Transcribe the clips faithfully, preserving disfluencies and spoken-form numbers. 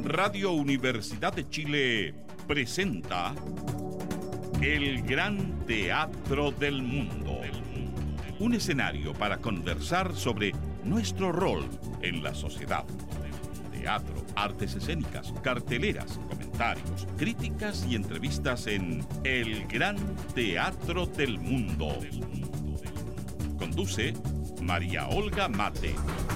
Radio Universidad de Chile presenta El Gran Teatro del Mundo. Un escenario para conversar sobre nuestro rol en la sociedad. Teatro, artes escénicas, carteleras, comentarios, críticas y entrevistas en El Gran Teatro del Mundo. Conduce María Olga Mate.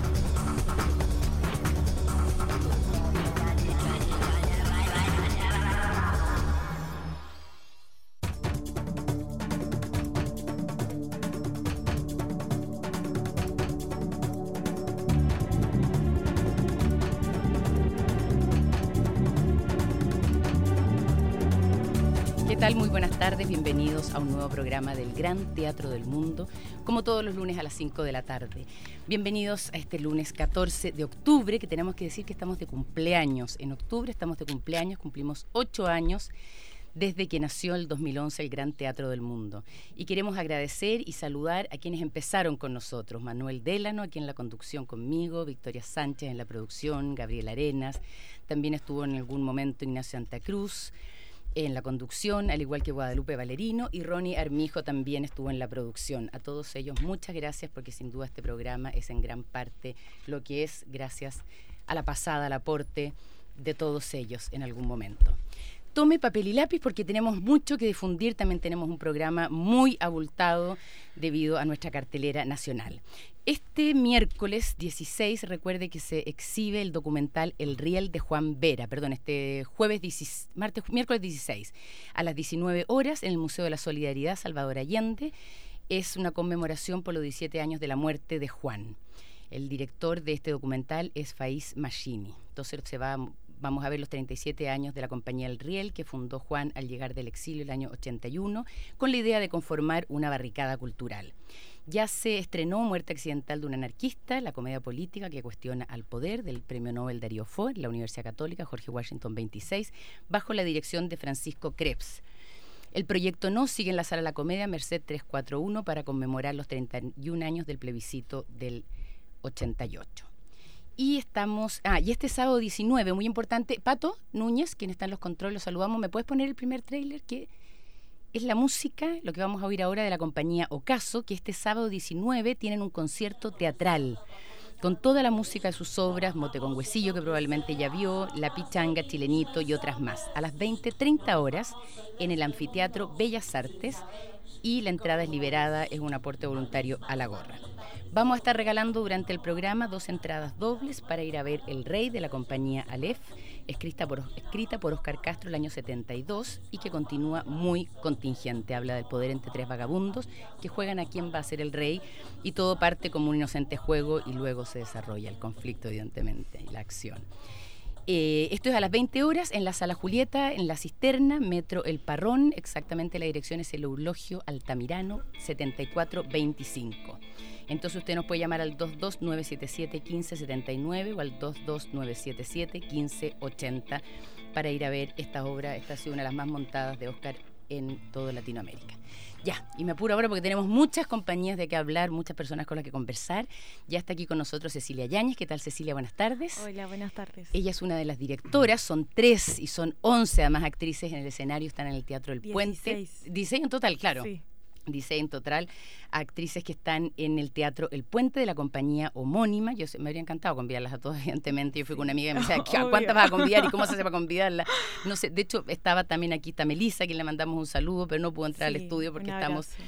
¿Qué tal? Muy buenas tardes, bienvenidos a un nuevo programa del Gran Teatro del Mundo, como todos los lunes a las cinco de la tarde. Bienvenidos a este lunes catorce de octubre, que tenemos que decir que estamos de cumpleaños. En octubre estamos de cumpleaños, cumplimos ocho años desde que nació el dos mil once el Gran Teatro del Mundo. Y queremos agradecer y saludar a quienes empezaron con nosotros. Manuel Délano, aquí en la conducción conmigo, Victoria Sánchez en la producción, Gabriel Arenas, también estuvo en algún momento Ignacio Santa Cruz en la conducción, al igual que Guadalupe Valerino, y Ronnie Armijo también estuvo en la producción. A todos ellos muchas gracias, porque sin duda este programa es en gran parte lo que es gracias a la pasada, al aporte de todos ellos en algún momento. Tome papel y lápiz porque tenemos mucho que difundir, también tenemos un programa muy abultado debido a nuestra cartelera nacional. Este miércoles dieciséis, recuerde que se exhibe el documental El Riel de Juan Vera, perdón, este jueves, dieciséis, martes, miércoles dieciséis, a las diecinueve horas en el Museo de la Solidaridad Salvador Allende. Es una conmemoración por los diecisiete años de la muerte de Juan. El director de este documental es Faiz Machini. Entonces se va... Vamos a ver los treinta y siete años de la compañía El Riel, que fundó Juan al llegar del exilio el año ochenta y uno, con la idea de conformar una barricada cultural. Ya se estrenó Muerte accidental de un anarquista, la comedia política que cuestiona al poder, del premio Nobel Darío Fo, en la Universidad Católica Jorge Washington veintiséis, bajo la dirección de Francisco Krebs. El proyecto No sigue en la Sala de la Comedia Merced trescientos cuarenta y uno para conmemorar los treinta y un años del plebiscito del ochenta y ocho. Y estamos, ah, y este sábado diecinueve, muy importante, Pato Núñez, quien está en los controles, los saludamos. ¿Me puedes poner el primer tráiler? Que es la música, lo que vamos a oír ahora, de la compañía Ocaso, que este sábado diecinueve tienen un concierto teatral con toda la música de sus obras, Mote con Huesillo, que probablemente ya vio, La Pichanga, Chilenito y otras más, a las veinte treinta horas en el Anfiteatro Bellas Artes, y la entrada es liberada, es un aporte voluntario a la gorra. Vamos a estar regalando durante el programa dos entradas dobles para ir a ver El Rey, de la compañía Aleph, escrita por, escrita por Oscar Castro el año setenta y dos y que continúa muy contingente. Habla del poder entre tres vagabundos que juegan a quién va a ser el rey, y todo parte como un inocente juego y luego se desarrolla el conflicto, evidentemente, y la acción. Eh, esto es a las veinte horas en la Sala Julieta, en la Cisterna, Metro El Parrón. Exactamente la dirección es el Eulogio Altamirano setenta y cuatro veinticinco. Entonces usted nos puede llamar al dos dos nueve siete siete, uno cinco siete nueve o al dos dos nueve siete siete, uno cinco ocho cero para ir a ver esta obra. Esta ha sido una de las más montadas de Oscar en toda Latinoamérica. Ya, y me apuro ahora porque tenemos muchas compañías de qué hablar, muchas personas con las que conversar. Ya está aquí con nosotros Cecilia Yáñez. ¿Qué tal, Cecilia? Buenas tardes. Hola, buenas tardes. Ella es una de las directoras, son tres y son once además actrices en el escenario, están en el Teatro El Puente. dieciséis. dieciséis en total, claro. Sí. Dice en total actrices que están en el Teatro El Puente de la compañía homónima. Yo me habría encantado convidarlas a todas, evidentemente. Yo fui con una amiga y me decía, ¿a cuántas vas a convidar y cómo se hace para convidarlas? No sé, de hecho estaba también aquí, está Melissa, a quien le mandamos un saludo, pero no pudo entrar Sí, al estudio porque un estamos abrazo.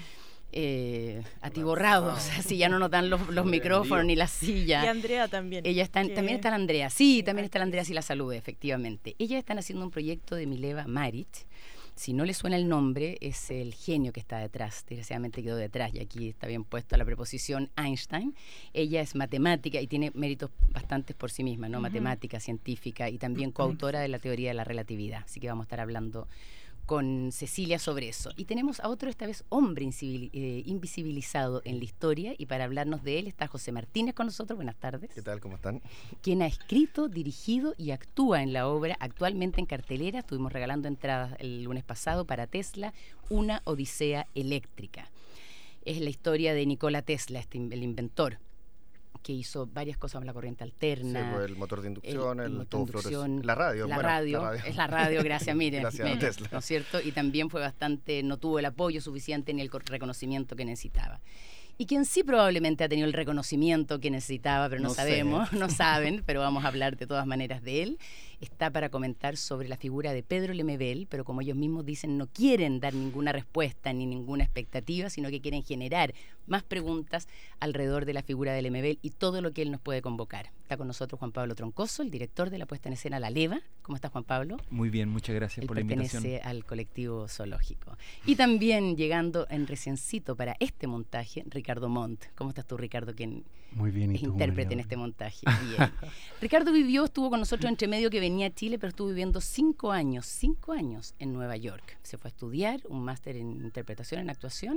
eh, atiborrados, así ya no nos dan los, los micrófonos ni las sillas. Y Andrea también. Ella está, que- también está la Andrea, sí, Sí, también está la actriz. Andrea, sí la salude, efectivamente. Ellas están haciendo un proyecto de Mileva Maric. Si no le suena el nombre, es el genio que está detrás, desgraciadamente quedó detrás, y aquí está bien puesto la preposición Einstein. Ella es matemática y tiene méritos bastantes por sí misma, ¿no? Ujú. Matemática, científica y también coautora de la teoría de la relatividad. Así que vamos a estar hablando con Cecilia sobre eso. Y tenemos a otro, esta vez, hombre incivil- eh, invisibilizado en la historia, y para hablarnos de él está José Martínez con nosotros. Buenas tardes. ¿Qué tal? ¿Cómo están? Quien ha escrito, dirigido y actúa en la obra, actualmente en cartelera. Estuvimos regalando entradas el lunes pasado para Tesla, Una Odisea Eléctrica. Es la historia de Nikola Tesla, este, el inventor que hizo varias cosas con la corriente alterna. Sí, pues el motor de inducción, el, el, el motor tubo de inducción, fluorescente. La radio, la, bueno, radio, la radio. es la radio, gracias, mire, gracias mire, a Tesla. ¿no es cierto? Y también fue bastante, no tuvo el apoyo suficiente ni el reconocimiento que necesitaba. Y quien sí probablemente ha tenido el reconocimiento que necesitaba, pero no, No sabemos, sé. no saben, pero vamos a hablar de todas maneras de él, está para comentar sobre la figura de Pedro Lemebel, pero como ellos mismos dicen, no quieren dar ninguna respuesta ni ninguna expectativa, sino que quieren generar más preguntas alrededor de la figura de Lemebel y todo lo que él nos puede convocar. Está con nosotros Juan Pablo Troncoso, el director de la puesta en escena La Leva. ¿Cómo estás, Juan Pablo? Muy bien, muchas gracias Él por la invitación. pertenece al colectivo zoológico. Y también llegando en reciencito para este montaje, Ricardo Montt. ¿Cómo estás tú, Ricardo, quien Muy bien, ¿y es tú, intérprete María? en este montaje? Bien. Ricardo vivió, estuvo con nosotros entre medio que venía a Chile, pero estuvo viviendo cinco años, cinco años en Nueva York. Se fue a estudiar un máster en interpretación, en actuación.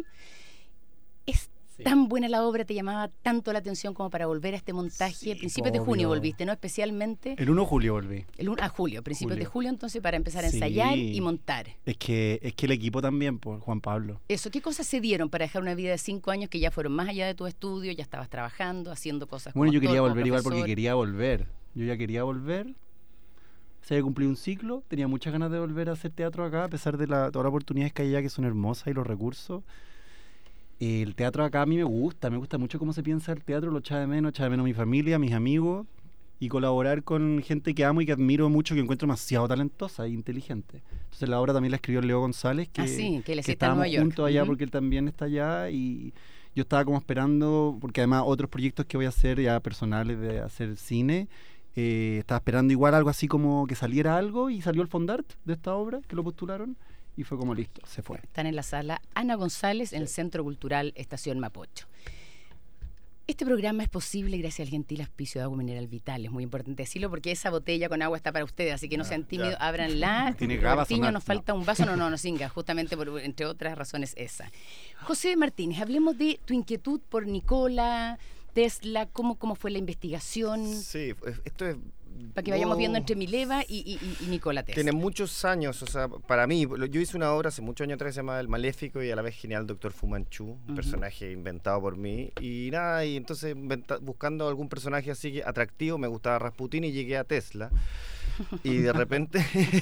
Es Sí. tan buena la obra, te llamaba tanto la atención como para volver a este montaje. Sí, Principios de junio obvio. volviste, ¿no? Especialmente El uno de julio volví. el un- a julio, principios Julio. de julio, entonces, para empezar a Sí. ensayar y montar. Es que, es que el equipo también, por Juan Pablo. Eso, ¿qué cosas se dieron para dejar una vida de cinco años que ya fueron más allá de tu estudio, ya estabas trabajando, haciendo cosas como Bueno, yo actor, quería como volver igual porque profesor? quería volver. Yo ya quería volver. Se había cumplido un ciclo. Tenía muchas ganas de volver a hacer teatro acá, a pesar de la, todas las oportunidades que hay allá, que son hermosas, y los recursos. El teatro acá a mí me gusta. Me gusta mucho cómo se piensa el teatro. Lo echaba de menos. Echaba de menos a mi familia, a mis amigos. Y colaborar con gente que amo y que admiro mucho, que encuentro demasiado talentosa e inteligente. Entonces la obra también la escribió Leo González, que, Ah, sí, que él sí está que en estábamos Nueva York. juntos allá Ujú. porque él también está allá, y yo estaba como esperando, porque además otros proyectos que voy a hacer ya personales de hacer cine, eh, estaba esperando igual algo así como que saliera algo, y salió el Fondart de esta obra, que lo postularon, y fue como listo, se fue. Están en la sala Ana González, en el Centro Cultural Estación Mapocho. Este programa es posible gracias al gentil auspicio de Agua Mineral Vital. Es muy importante decirlo porque esa botella con agua está para ustedes, así que no sean tímidos, ya. ábranla. Tiene gabas o Robertiño, nada. nos falta un vaso, no, no, no singa, justamente por, entre otras razones esa. José Martínez, hablemos de tu inquietud por Nikola Tesla, cómo, cómo fue la investigación, Sí, esto es... para que vayamos vos- viendo entre Mileva y, y, y, y Nikola Tesla. Tiene muchos años, o sea, para mí, lo- yo hice una obra hace muchos años atrás que se llama El Maléfico y a la vez genial Doctor Fu Manchu, un Ujú. personaje inventado por mí. Y nada, y entonces inventa- buscando algún personaje así que atractivo, me gustaba Rasputín y llegué a Tesla. Y de repente...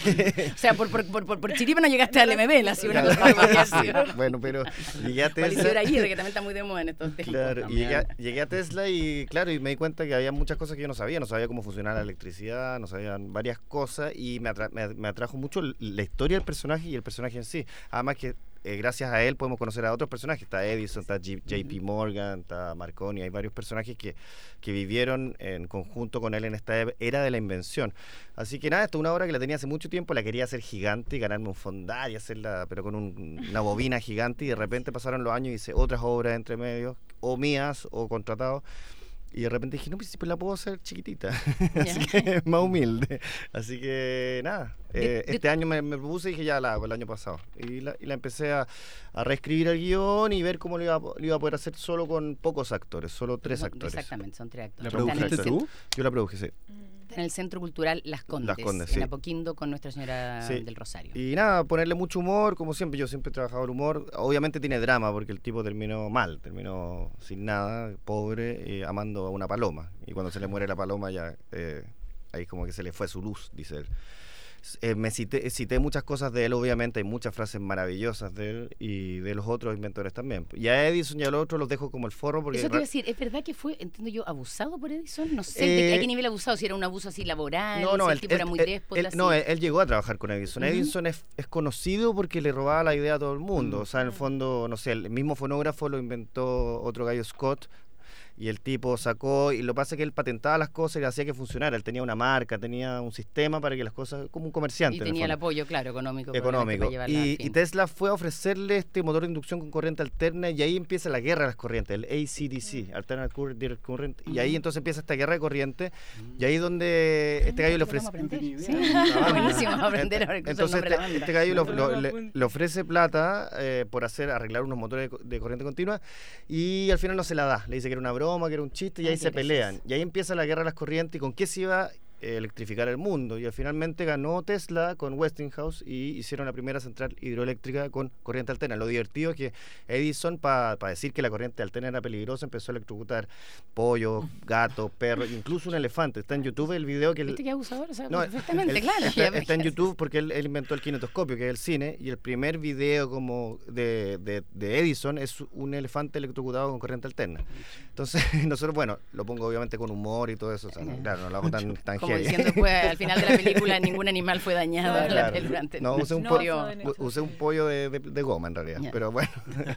O sea, por, por, por, por, por chiripa no llegaste al M B, así una Claro, cosa más sí, bueno, pero llegué a Pareció Tesla. Aguirre, que también está muy de moda en estos tiempos. Claro, y también. llegué a, llegué a Tesla y claro, y me di cuenta que había muchas cosas que yo no sabía, no sabía cómo funcionaba la electricidad, no sabía varias cosas y me, atra- me, me atrajo mucho l- la historia del personaje y el personaje en sí. Además que eh, gracias a él podemos conocer a otros personajes, está Edison, está G- J P Morgan, está Marconi, hay varios personajes que, que vivieron en conjunto con él en esta e- era de la invención. Así que nada, esta es una obra que la tenía hace mucho tiempo, la quería hacer gigante y ganarme un fondar y hacerla, pero con un- una bobina gigante y de repente pasaron los años y hice otras obras entre medios, o mías o contratados. Y de repente dije, no, pues, pues la puedo hacer chiquitita, así que más humilde. Así que nada, De- eh, de- este año me, me propuse y dije, ya la hago, el año pasado. Y la, y la empecé a, a reescribir el guión y ver cómo lo iba, a po- lo iba a poder hacer solo con pocos actores, solo tres Son- actores. Exactamente, son tres actores. ¿La Son Están en el produciste produjiste centro- tú? Yo la produje, sí. Está en el Centro Cultural Las Condes, Las Condes, en sí. Apoquindo con Nuestra Señora Sí. del Rosario. Y nada, ponerle mucho humor, como siempre, yo siempre he trabajado el humor. Obviamente tiene drama, porque el tipo terminó mal, terminó sin nada, pobre, eh, amando a una paloma. Y cuando se le muere la paloma ya, eh, ahí como que se le fue su luz, dice él. Eh, me cité, cité muchas cosas de él, obviamente, hay muchas frases maravillosas de él y de los otros inventores también. Y a Edison y a los otros los dejo como el forro porque... Eso te iba a ra- decir, ¿es verdad que fue, entiendo yo, abusado por Edison? No sé, Eh, ¿de qué nivel abusado? Si era un abuso así laboral, No, no, si el él, tipo era él- muy él- déspota. él- así. no, él, él llegó a trabajar con Edison. Ujú. Edison es, es conocido porque le robaba la idea a todo el mundo. Mm. O sea, en el fondo, no sé, el mismo fonógrafo lo inventó otro gallo Scott. Y el tipo sacó, y lo que pasa es que él patentaba las cosas y hacía que funcionara. Él tenía una marca, tenía un sistema para que las cosas, como un comerciante. Y en el tenía el fondo. apoyo, claro, económico. Económico. para llevarla a Y, fin. y Tesla fue a ofrecerle este motor de inducción con corriente alterna y ahí empieza la guerra de las corrientes, el A C D C, Alternate Current Direct Current, y ahí Ujú. entonces empieza esta guerra de corriente y ahí es donde este gallo le ofrece... Vamos a aprender. No Sí. tenía idea. Buenísimo, vamos a aprender ahora incluso el Entonces nombre de este, la banda. este gallo lo- No, lo- no, le, apunte. le ofrece plata eh, por hacer arreglar unos motores de, co- de corriente continua y al final no se la da, le dice que era una broma, que era un chiste y Ay, ahí qué se gracias. pelean y ahí empieza la guerra de las corrientes y con qué se iba electrificar el mundo. Y finalmente ganó Tesla con Westinghouse y hicieron la primera central hidroeléctrica con corriente alterna. Lo divertido es que Edison, para pa decir que la corriente alterna era peligrosa, empezó a electrocutar pollos, gatos, perros, incluso un elefante. Está en YouTube el video que... El, ¿Viste que abusador? O sea, no, perfectamente, el, claro. Está, está en YouTube porque él, él inventó el kinetoscopio, que es el cine, y el primer video como de, de, de Edison es un elefante electrocutado con corriente alterna. Entonces, nosotros, bueno, lo pongo obviamente con humor y todo eso, o sea, no, claro, no lo hago tan, tan como heavy. diciendo después, al final de la película, ningún animal fue dañado Claro, la, claro. durante no, usé un, no, pollo, usé un pollo de, de, de goma en realidad, yeah. Pero bueno.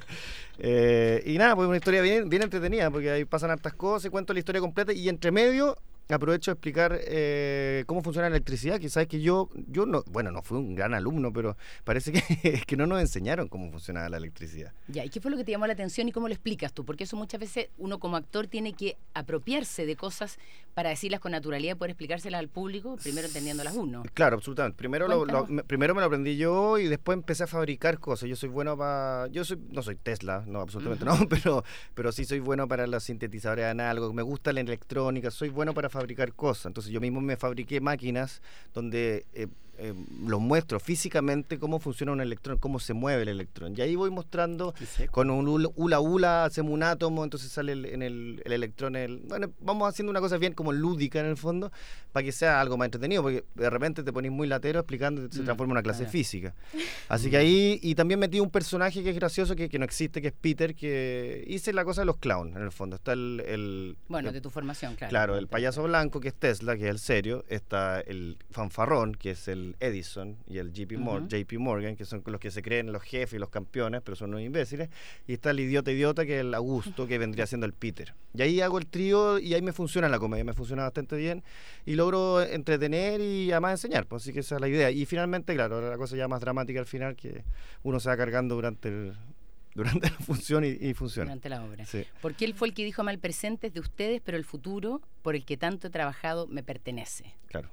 eh, y nada, pues una historia bien, bien entretenida, porque ahí pasan hartas cosas y cuento la historia completa, y entre medio aprovecho de explicar eh, cómo funciona la electricidad, que sabes que yo, yo no, bueno, no fui un gran alumno, pero parece que, que no nos enseñaron cómo funcionaba la electricidad. Ya, ¿y qué fue lo que te llamó la atención y cómo lo explicas tú? Porque eso muchas veces uno como actor tiene que apropiarse de cosas para decirlas con naturalidad y poder explicárselas al público, primero entendiéndolas uno. Claro, absolutamente. Primero, lo, lo, me, primero me lo aprendí yo y después empecé a fabricar cosas. Yo soy bueno para... Yo soy no soy Tesla, no, absolutamente uh-huh. no, pero, pero sí soy bueno para los sintetizadores análogos. Me gusta la electrónica, soy bueno para fabricar cosas. Entonces yo mismo me fabriqué máquinas donde eh, eh, los muestro físicamente cómo funciona un electrón, cómo se mueve el electrón. Y ahí voy mostrando con un hula hula, hacemos un átomo, entonces sale el, en el, el electrón. El, bueno, vamos haciendo una cosa bien como lúdica en el fondo, para que sea algo más entretenido, porque de repente te ponís muy latero explicando y se transforma en una clase de física. Así que ahí, y también metí un personaje que es gracioso, que, que no existe, que es Peter, que hice la cosa de los clowns, en el fondo. Está el... el bueno, el, de tu formación, claro. Claro, el payaso blanco, que es Tesla, que es el serio. Está el fanfarrón, que es el Edison, y el J P Morgan, uh-huh. J P Morgan, que son los que se creen los jefes y los campeones, pero son unos imbéciles. Y está el idiota idiota, que es el Augusto, que vendría siendo el Peter. Y ahí hago el trío y ahí me funciona la comedia, me funciona bastante bien y logro entretener y además enseñar, pues así que esa es la idea. Y finalmente, claro, la cosa ya más dramática al final, que uno se va cargando durante el... durante la función y, y funciona. Durante la obra. Sí. Porque él fue el que dijo: mal presente es de ustedes, pero el futuro, por el que tanto he trabajado, me pertenece. Claro.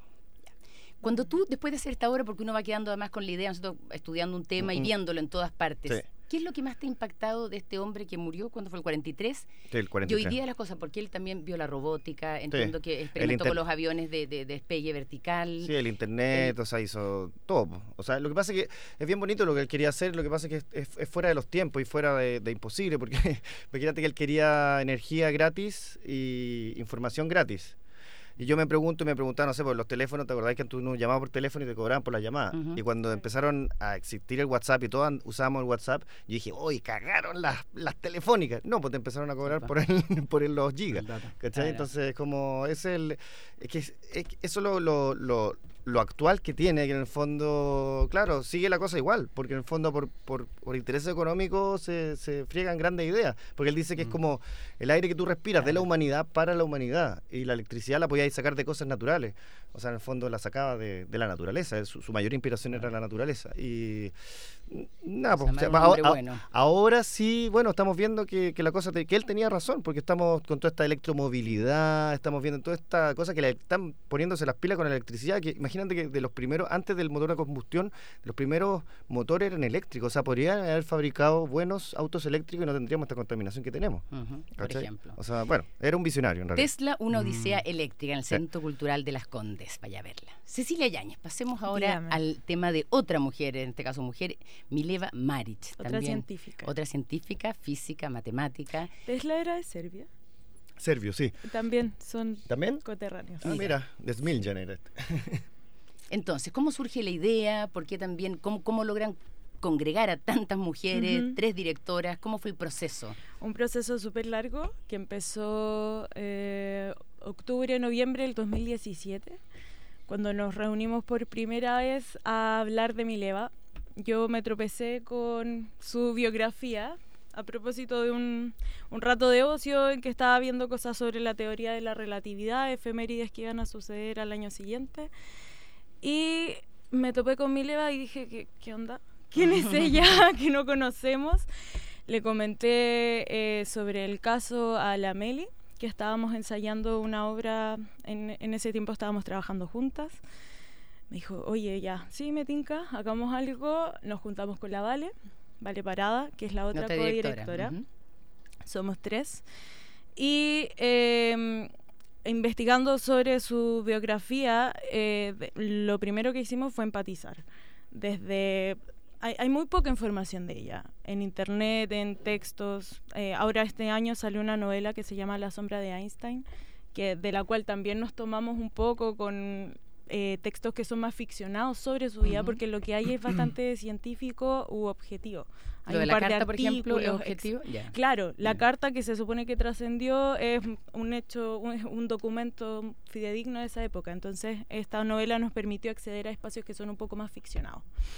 Cuando tú, después de hacer esta obra, porque uno va quedando además con la idea, nosotros estudiando un tema uh-huh. y viéndolo en todas partes, sí. ¿Qué es lo que más te ha impactado de este hombre que murió cuando fue el cuarenta y tres? Sí, el cuarenta y tres. Y hoy día las cosas, porque él también vio la robótica, entiendo sí. que experimentó inter... con los aviones de, de, de despegue vertical. Sí, el internet, el... o sea, hizo todo. O sea, lo que pasa es que es bien bonito lo que él quería hacer, lo que pasa es que es, es, es fuera de los tiempos y fuera de, de imposible, porque imagínate que él quería energía gratis y información gratis. Y yo me pregunto y me preguntaba, no sé, por los teléfonos, ¿te acordás que antes uno llamaba por teléfono y te cobraban por la llamada? Uh-huh. Y cuando empezaron a existir el WhatsApp y todos usábamos el WhatsApp, yo dije, uy, cagaron las, las telefónicas. No, pues te empezaron a cobrar por, el, por el, los gigas. ¿Cachai? Entonces, como es el... Es que, es que eso lo... lo, lo lo actual que tiene, que en el fondo, claro, sigue la cosa igual, porque en el fondo por, por, por intereses económicos se, se friegan grandes ideas, porque él dice que mm. es como el aire que tú respiras claro. de la humanidad para la humanidad, y la electricidad la podías sacar de cosas naturales, o sea, en el fondo la sacaba de, de la naturaleza, su, su mayor inspiración era la naturaleza, y nada, pues, o sea, ahora, bueno. ahora sí, bueno, estamos viendo que, que la cosa, te, que él tenía razón, porque estamos con toda esta electromovilidad, estamos viendo toda esta cosa que le están poniéndose las pilas con la electricidad, que imagínate que de los primeros, antes del motor a combustión, los primeros motores eran eléctricos, o sea, podrían haber fabricado buenos autos eléctricos y no tendríamos esta contaminación que tenemos. Uh-huh, por ejemplo. O sea, bueno, era un visionario en realidad. Tesla, una odisea mm. eléctrica en el Centro sí. Cultural de Las Condes, vaya a verla. Cecilia Yáñez, pasemos ahora Dígame. al tema de otra mujer, en este caso mujer, Mileva Maric. Otra también, científica. Otra científica, física, matemática. Tesla era de Serbia. Serbio, sí. También son ¿También? coterráneos. Ah, mira, de Smiljan era este. Entonces, ¿cómo surge la idea? ¿Por qué también? ¿Cómo, cómo logran congregar a tantas mujeres, uh-huh. tres directoras? ¿Cómo fue el proceso? Un proceso súper largo que empezó eh, octubre, noviembre del dos mil diecisiete, cuando nos reunimos por primera vez a hablar de Mileva. Yo me tropecé con su biografía a propósito de un, un rato de ocio en que estaba viendo cosas sobre la teoría de la relatividad, efemérides que iban a suceder al año siguiente. Y me topé con Mileva y dije, ¿qué, qué onda? ¿Quién es ella que no conocemos? Le comenté eh, sobre el caso a la Meli, que estábamos ensayando una obra, en, en ese tiempo estábamos trabajando juntas. Me dijo, oye, ya, sí, me tinca, hagamos algo. Nos juntamos con la Vale, Vale Parada, que es la otra codirectora. Uh-huh. Somos tres. Y... Eh, investigando sobre su biografía, eh, de, lo primero que hicimos fue empatizar. Desde hay, hay muy poca información de ella en internet, en textos. Eh, ahora este año salió una novela que se llama La sombra de Einstein, que de la cual también nos tomamos un poco con eh, textos que son más ficcionados sobre su vida, uh-huh. porque lo que hay es bastante científico u objetivo. Hay lo de un la par carta, de por ejemplo, ¿es artículos, objetivo? ex- Yeah. Claro, la Yeah. carta que se supone que trascendió es un hecho, un, un documento fidedigno de esa época. Entonces, esta novela nos permitió acceder a espacios que son un poco más ficcionados.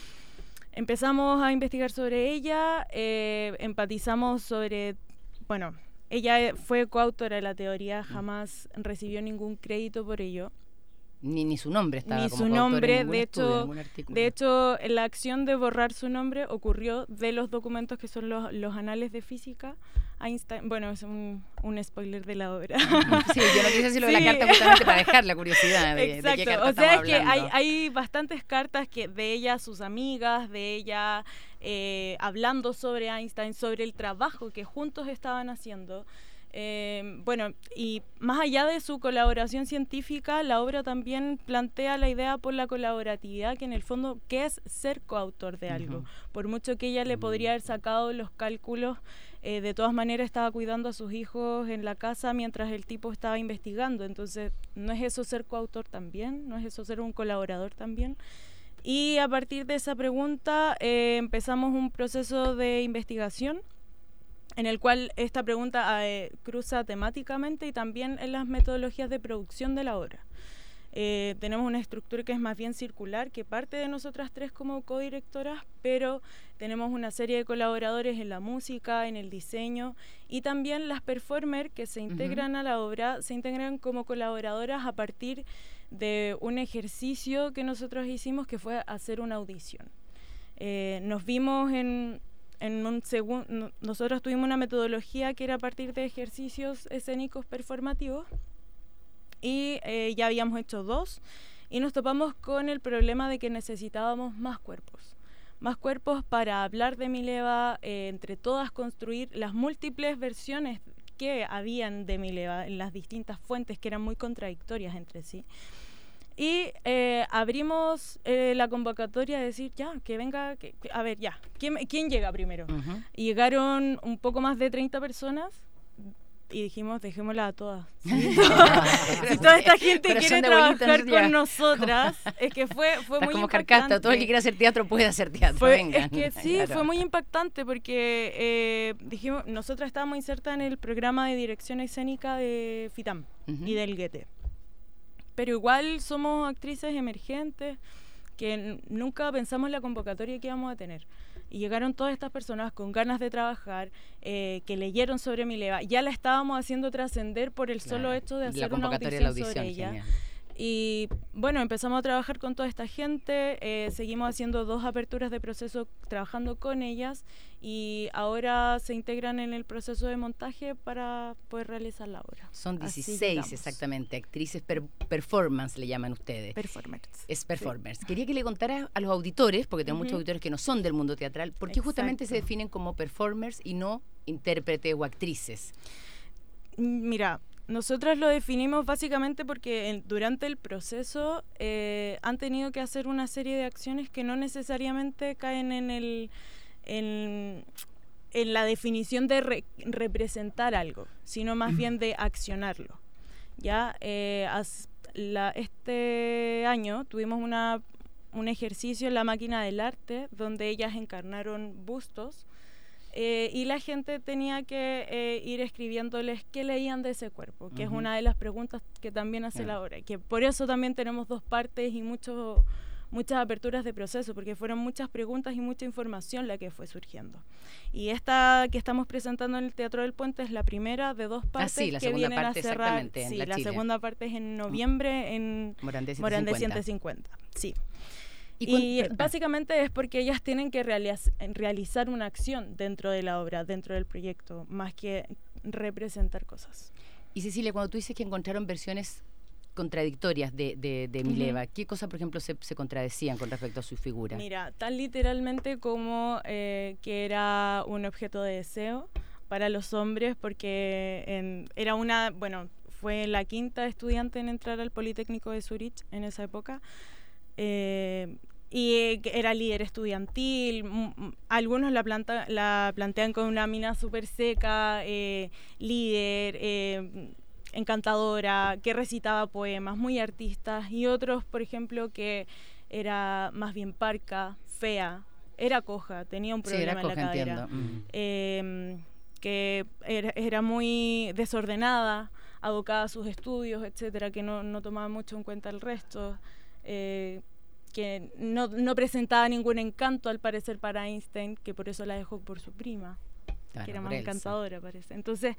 Empezamos a investigar sobre ella, eh, empatizamos sobre, bueno, ella fue coautora de la teoría, jamás recibió ningún crédito por ello. Ni, ni su nombre estaba Ni como su coautor nombre, en ningún de estudio, hecho, ningún artículo. de hecho, la acción de borrar su nombre ocurrió de los documentos que son los, los anales de física. Einstein, bueno, es un, un spoiler de la obra. Sí, yo no quise decirlo de Sí. la carta justamente para dejar la curiosidad de, Exacto, de qué carta o sea, es estamos que hay, hablando. hay bastantes cartas que de ella, sus amigas, de ella eh, hablando sobre Einstein, sobre el trabajo que juntos estaban haciendo. Eh, bueno, y más allá de su colaboración científica, la obra también plantea la idea por la colaboratividad, que en el fondo, ¿qué es ser coautor de algo? Uh-huh. Por mucho que ella le podría haber sacado los cálculos, eh, de todas maneras estaba cuidando a sus hijos en la casa mientras el tipo estaba investigando. Entonces, ¿no es eso ser coautor también? ¿No es eso ser un colaborador también? Y a partir de esa pregunta eh, empezamos un proceso de investigación en el cual esta pregunta eh, cruza temáticamente y también en las metodologías de producción de la obra. Eh, tenemos una estructura que es más bien circular, que parte de nosotras tres como codirectoras, pero tenemos una serie de colaboradores en la música, en el diseño, y también las performers que se integran uh-huh. a la obra, se integran como colaboradoras a partir de un ejercicio que nosotros hicimos, que fue hacer una audición. Eh, nos vimos en... En un segundo, nosotros tuvimos una metodología que era a partir de ejercicios escénicos performativos y eh, ya habíamos hecho dos y nos topamos con el problema de que necesitábamos más cuerpos. Más cuerpos para hablar de Mileva, eh, entre todas construir las múltiples versiones que habían de Mileva en las distintas fuentes que eran muy contradictorias entre sí. Y eh, abrimos eh, la convocatoria de decir, ya, que venga, que, que, a ver, ya, ¿quién, ¿quién llega primero? Uh-huh. Y llegaron un poco más de treinta personas y dijimos, dejémosla a todas. ¿Sí? Si toda esta gente pero quiere trabajar con ya. nosotras, es que fue, fue muy como impactante. Carcasta, todo el que quiera hacer teatro puede hacer teatro, fue, venga. Es que sí, claro. fue muy impactante porque eh, dijimos, nosotras estábamos insertas en el programa de dirección escénica de FITAM uh-huh. y del Goethe. Pero igual somos actrices emergentes que n- nunca pensamos en la convocatoria que íbamos a tener. Y llegaron todas estas personas con ganas de trabajar, eh, que leyeron sobre Mileva. Ya la estábamos haciendo trascender por el solo claro. hecho de hacer una audición, audición sobre ella. genial. Y bueno, empezamos a trabajar con toda esta gente, eh, seguimos haciendo dos aperturas de proceso trabajando con ellas y ahora se integran en el proceso de montaje para poder realizar la obra. Son dieciséis exactamente, actrices per performance le llaman ustedes. Performers. Es performers. Sí. Quería que le contara a los auditores, porque tengo uh-huh. muchos auditores que no son del mundo teatral, ¿por qué justamente se definen como performers y no intérpretes o actrices? Mira, nosotras lo definimos básicamente porque en, durante el proceso eh, han tenido que hacer una serie de acciones que no necesariamente caen en el en, en la definición de re, representar algo, sino más bien de accionarlo. Ya eh, as, la, este año tuvimos una, un ejercicio en la máquina del arte donde ellas encarnaron bustos. Eh, y la gente tenía que eh, ir escribiéndoles qué leían de ese cuerpo, que uh-huh. es una de las preguntas que también hace yeah. la obra, que por eso también tenemos dos partes y mucho, muchas aperturas de proceso, porque fueron muchas preguntas y mucha información la que fue surgiendo. Y esta que estamos presentando en el Teatro del Puente es la primera de dos partes ah, sí, la que vienen parte, a cerrar. Exactamente, sí, la, la Chile. segunda parte es en noviembre en Morandé ciento cincuenta. Sí. Y, y básicamente es porque ellas tienen que realiz realizar una acción dentro de la obra, dentro del proyecto, más que representar cosas. Y Cecilia, cuando tú dices que encontraron versiones contradictorias de, de, de Mileva, uh-huh. ¿qué cosas, por ejemplo, se, se contradecían con respecto a su figura? Mira, tan literalmente como eh, que era un objeto de deseo para los hombres, porque en, era una, bueno, fue la quinta estudiante en entrar al Politécnico de Zurich en esa época. Eh, y era líder estudiantil. Algunos la, planta, la plantean con una mina súper seca, eh, líder, eh, encantadora, que recitaba poemas, muy artistas, y otros, por ejemplo, que era más bien parca, fea, era coja, tenía un problema sí, era en la cadera, mm. eh, que era, era muy desordenada, abocada a sus estudios, etcétera, que no, no tomaba mucho en cuenta el resto, eh, que no, no presentaba ningún encanto al parecer para Einstein, que por eso la dejó por su prima, claro, que era más encantadora, parece. Entonces,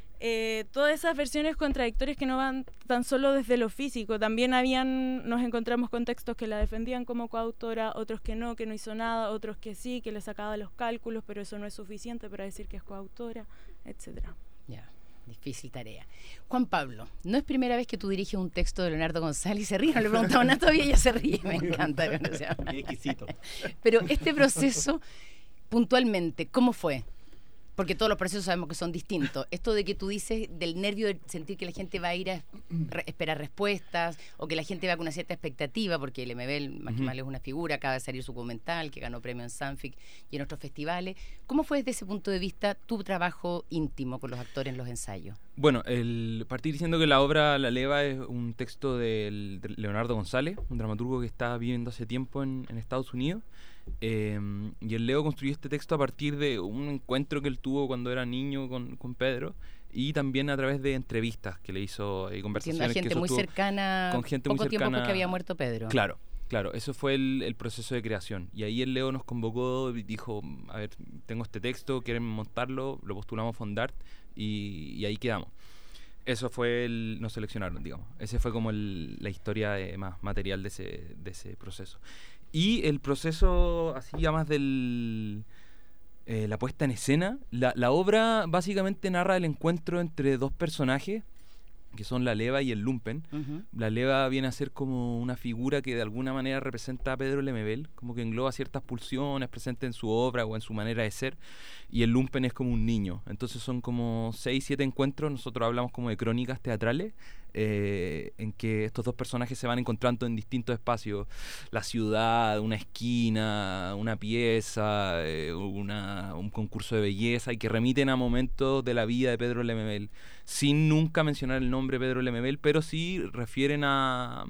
eh, todas esas versiones contradictorias que no van tan solo desde lo físico, también habían, nos encontramos con textos que la defendían como coautora, otros que no, que no hizo nada, otros que sí, que le sacaba los cálculos, pero eso no es suficiente para decir que es coautora, etcétera. Ya. Yeah. Difícil tarea. Juan Pablo, no es primera vez que tú diriges un texto de Leonardo González y se ríe, no le preguntaba nada todavía, ella se ríe, me encanta. O sea, qué exquisito. Pero este proceso, puntualmente, ¿cómo fue? Porque todos los procesos sabemos que son distintos. Esto de que tú dices del nervio de sentir que la gente va a ir a re- esperar respuestas o que la gente va con una cierta expectativa, porque el M B L, más que mal, es una figura, acaba de salir su documental, que ganó premio en Sanfic y en otros festivales. ¿Cómo fue desde ese punto de vista tu trabajo íntimo con los actores en los ensayos? Bueno, el partir diciendo que la obra La Leva es un texto de, de Leonardo González, un dramaturgo que está viviendo hace tiempo en, en Estados Unidos. Eh, y el Leo construyó este texto a partir de un encuentro que él tuvo cuando era niño con, con Pedro, y también a través de entrevistas que le hizo y conversaciones a gente que muy sostuvo cercana, con gente poco muy cercana, tiempo después que había muerto Pedro. Claro, claro, eso fue el, el proceso de creación. Y ahí el Leo nos convocó y dijo, a ver, tengo este texto, quieren montarlo, lo postulamos a Fondart y, y ahí quedamos. Eso fue el, nos seleccionaron, digamos. Ese fue como el, la historia de, más material de ese, de ese proceso. Y el proceso, así ya más del... Eh, la puesta en escena, la, la obra básicamente narra el encuentro entre dos personajes, que son la Leva y el Lumpen. Uh-huh. La Leva viene a ser como una figura que de alguna manera representa a Pedro Lemebel, como que engloba ciertas pulsiones presentes en su obra o en su manera de ser, y el Lumpen es como un niño. Entonces son como seis, siete encuentros, nosotros hablamos como de crónicas teatrales, eh, en que estos dos personajes se van encontrando en distintos espacios, la ciudad, una esquina, una pieza, eh, una, un concurso de belleza, y que remiten a momentos de la vida de Pedro Lemebel, sin nunca mencionar el nombre Pedro Lemebel, pero sí refieren a,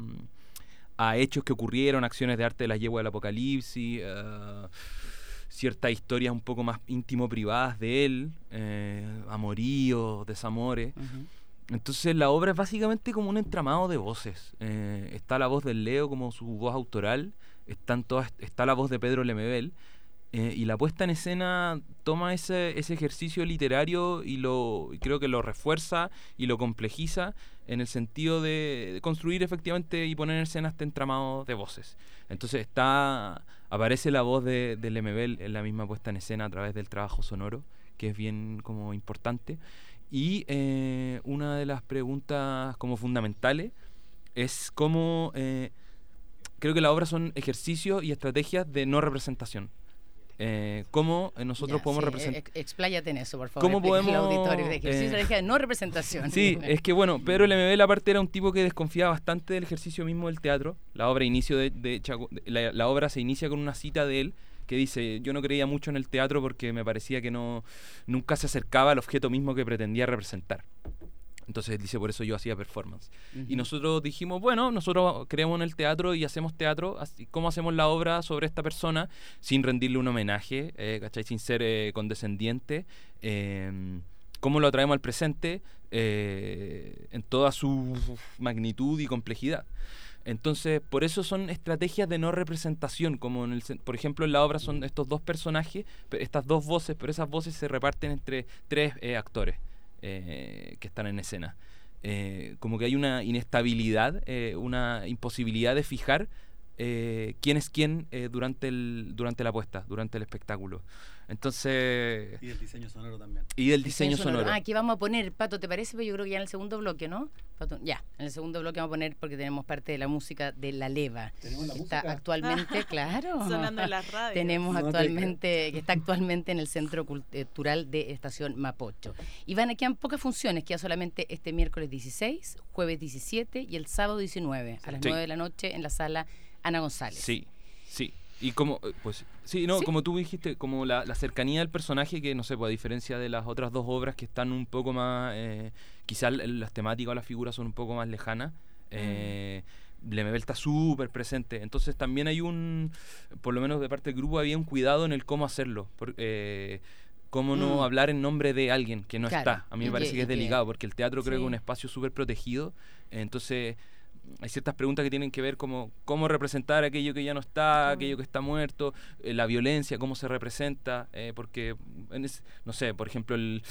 a hechos que ocurrieron, acciones de arte de las yeguas del apocalipsis, uh, ciertas historias un poco más íntimo-privadas de él, eh, amoríos, desamores. Uh-huh. Entonces la obra es básicamente como un entramado de voces. Eh, está la voz del Leo como su voz autoral, están todas, está la voz de Pedro Lemebel, eh, y la puesta en escena toma ese, ese ejercicio literario y lo y creo que lo refuerza y lo complejiza en el sentido de, de construir efectivamente y poner en escena este entramado de voces. Entonces está aparece la voz de, de Lemebel en la misma puesta en escena a través del trabajo sonoro, que es bien como importante. Y eh, una de las preguntas como fundamentales es cómo eh, creo que la obra son ejercicios y estrategias de no representación. Eh, ¿Cómo nosotros ya, podemos sí, representar? Ex- expláyate en eso, por favor. ¿Cómo podemos? El auditorio de ejercicio eh, de no representación. Sí, es que bueno, Pedro Lemebel aparte era un tipo que desconfiaba bastante del ejercicio mismo del teatro. La obra inicio de, de, Chaco, de la, la obra se inicia con una cita de él que dice: yo no creía mucho en el teatro porque me parecía que no nunca se acercaba al objeto mismo que pretendía representar. Entonces dice, por eso yo hacía performance. Uh-huh. Y nosotros dijimos, bueno, nosotros creemos en el teatro y hacemos teatro, así, ¿cómo hacemos la obra sobre esta persona sin rendirle un homenaje, eh, ¿cachai? Sin ser eh, condescendiente? Eh, ¿Cómo lo traemos al presente eh, en toda su magnitud y complejidad? Entonces, por eso son estrategias de no representación, como en el, por ejemplo en la obra son estos dos personajes, estas dos voces, pero esas voces se reparten entre tres eh, actores. Eh, que están en escena. Eh, como que hay una inestabilidad, eh, una imposibilidad de fijar eh, quién es quién eh, durante, el, durante la puesta, durante el espectáculo. Entonces... Y el diseño sonoro también. Y del diseño sonoro. Ah, aquí vamos a poner, Pato, ¿te parece? Pero yo creo que ya en el segundo bloque, ¿no? Pato, ya, en el segundo bloque vamos a poner porque tenemos parte de la música de La Leva. ¿Tenemos la Está música? actualmente, claro. Sonando en las radios. Tenemos No te actualmente, que está actualmente en el Centro Cultural de Estación Mapocho. Y van a quedar pocas funciones, queda solamente este miércoles dieciséis, jueves diecisiete y el sábado diecinueve, a las Sí. nueve de la noche en la sala Ana González. Sí, sí. Y como, eh, pues, sí, no, ¿Sí? como tú dijiste, como la, la cercanía del personaje, que no sé, pues a diferencia de las otras dos obras que están un poco más, eh, quizás las temáticas o las figuras son un poco más lejanas, eh, Lemebel está súper presente. Entonces también hay un, por lo menos de parte del grupo, había un cuidado en el cómo hacerlo. Por, eh, cómo no Mm. hablar en nombre de alguien que no Claro. está. A mí Y me parece que- que es y que- delicado, porque el teatro creo que Sí. es un espacio súper protegido. Entonces hay ciertas preguntas que tienen que ver como cómo representar aquello que ya no está, Mm. aquello que está muerto, eh, la violencia, cómo se representa, eh, porque, en ese- no sé, por ejemplo, el,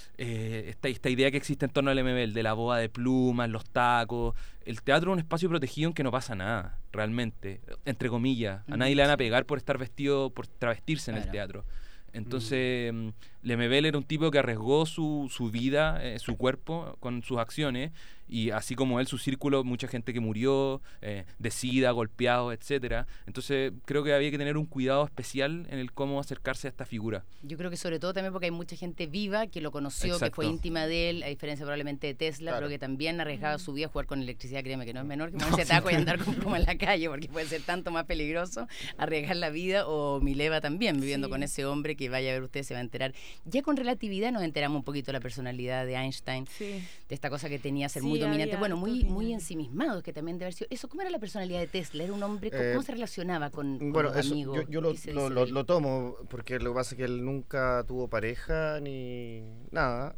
eh, esta, esta idea que existe en torno al M B L, de la boda de plumas, los tacos. El teatro es un espacio protegido en que no pasa nada, realmente, entre comillas. A nadie le van a pegar por estar vestido, por travestirse en el Claro. teatro. Entonces, mm. Lemebel era un tipo que arriesgó su, su vida, eh, su cuerpo, con sus acciones, y así como él, su círculo, mucha gente que murió, eh, de sida, golpeado, etcétera. Entonces, creo que había que tener un cuidado especial en el cómo acercarse a esta figura. Yo creo que sobre todo también porque hay mucha gente viva que lo conoció, Exacto. que fue íntima de él, a diferencia probablemente de Tesla, Claro. pero que también arriesgaba su vida a jugar con electricidad, créeme que no es menor que ponerse taco y andar con pluma en la calle, porque puede ser tanto más peligroso arriesgar la vida, o Mileva también, viviendo Sí. con ese hombre que vaya a ver usted, se va a enterar. Ya con relatividad nos enteramos un poquito de la personalidad de Einstein, Sí. de esta cosa que tenía ser Sí, muy dominante, había bueno, harto muy, muy opinión. ensimismado, que también debe haber sido. Eso, ¿cómo era la personalidad de Tesla? ¿Era un hombre? ¿Cómo, Eh, cómo se relacionaba con, con Bueno, los eso, amigos? yo, yo lo, ¿Qué se lo- dice lo- de él? lo tomo porque lo que pasa es que él nunca tuvo pareja ni nada.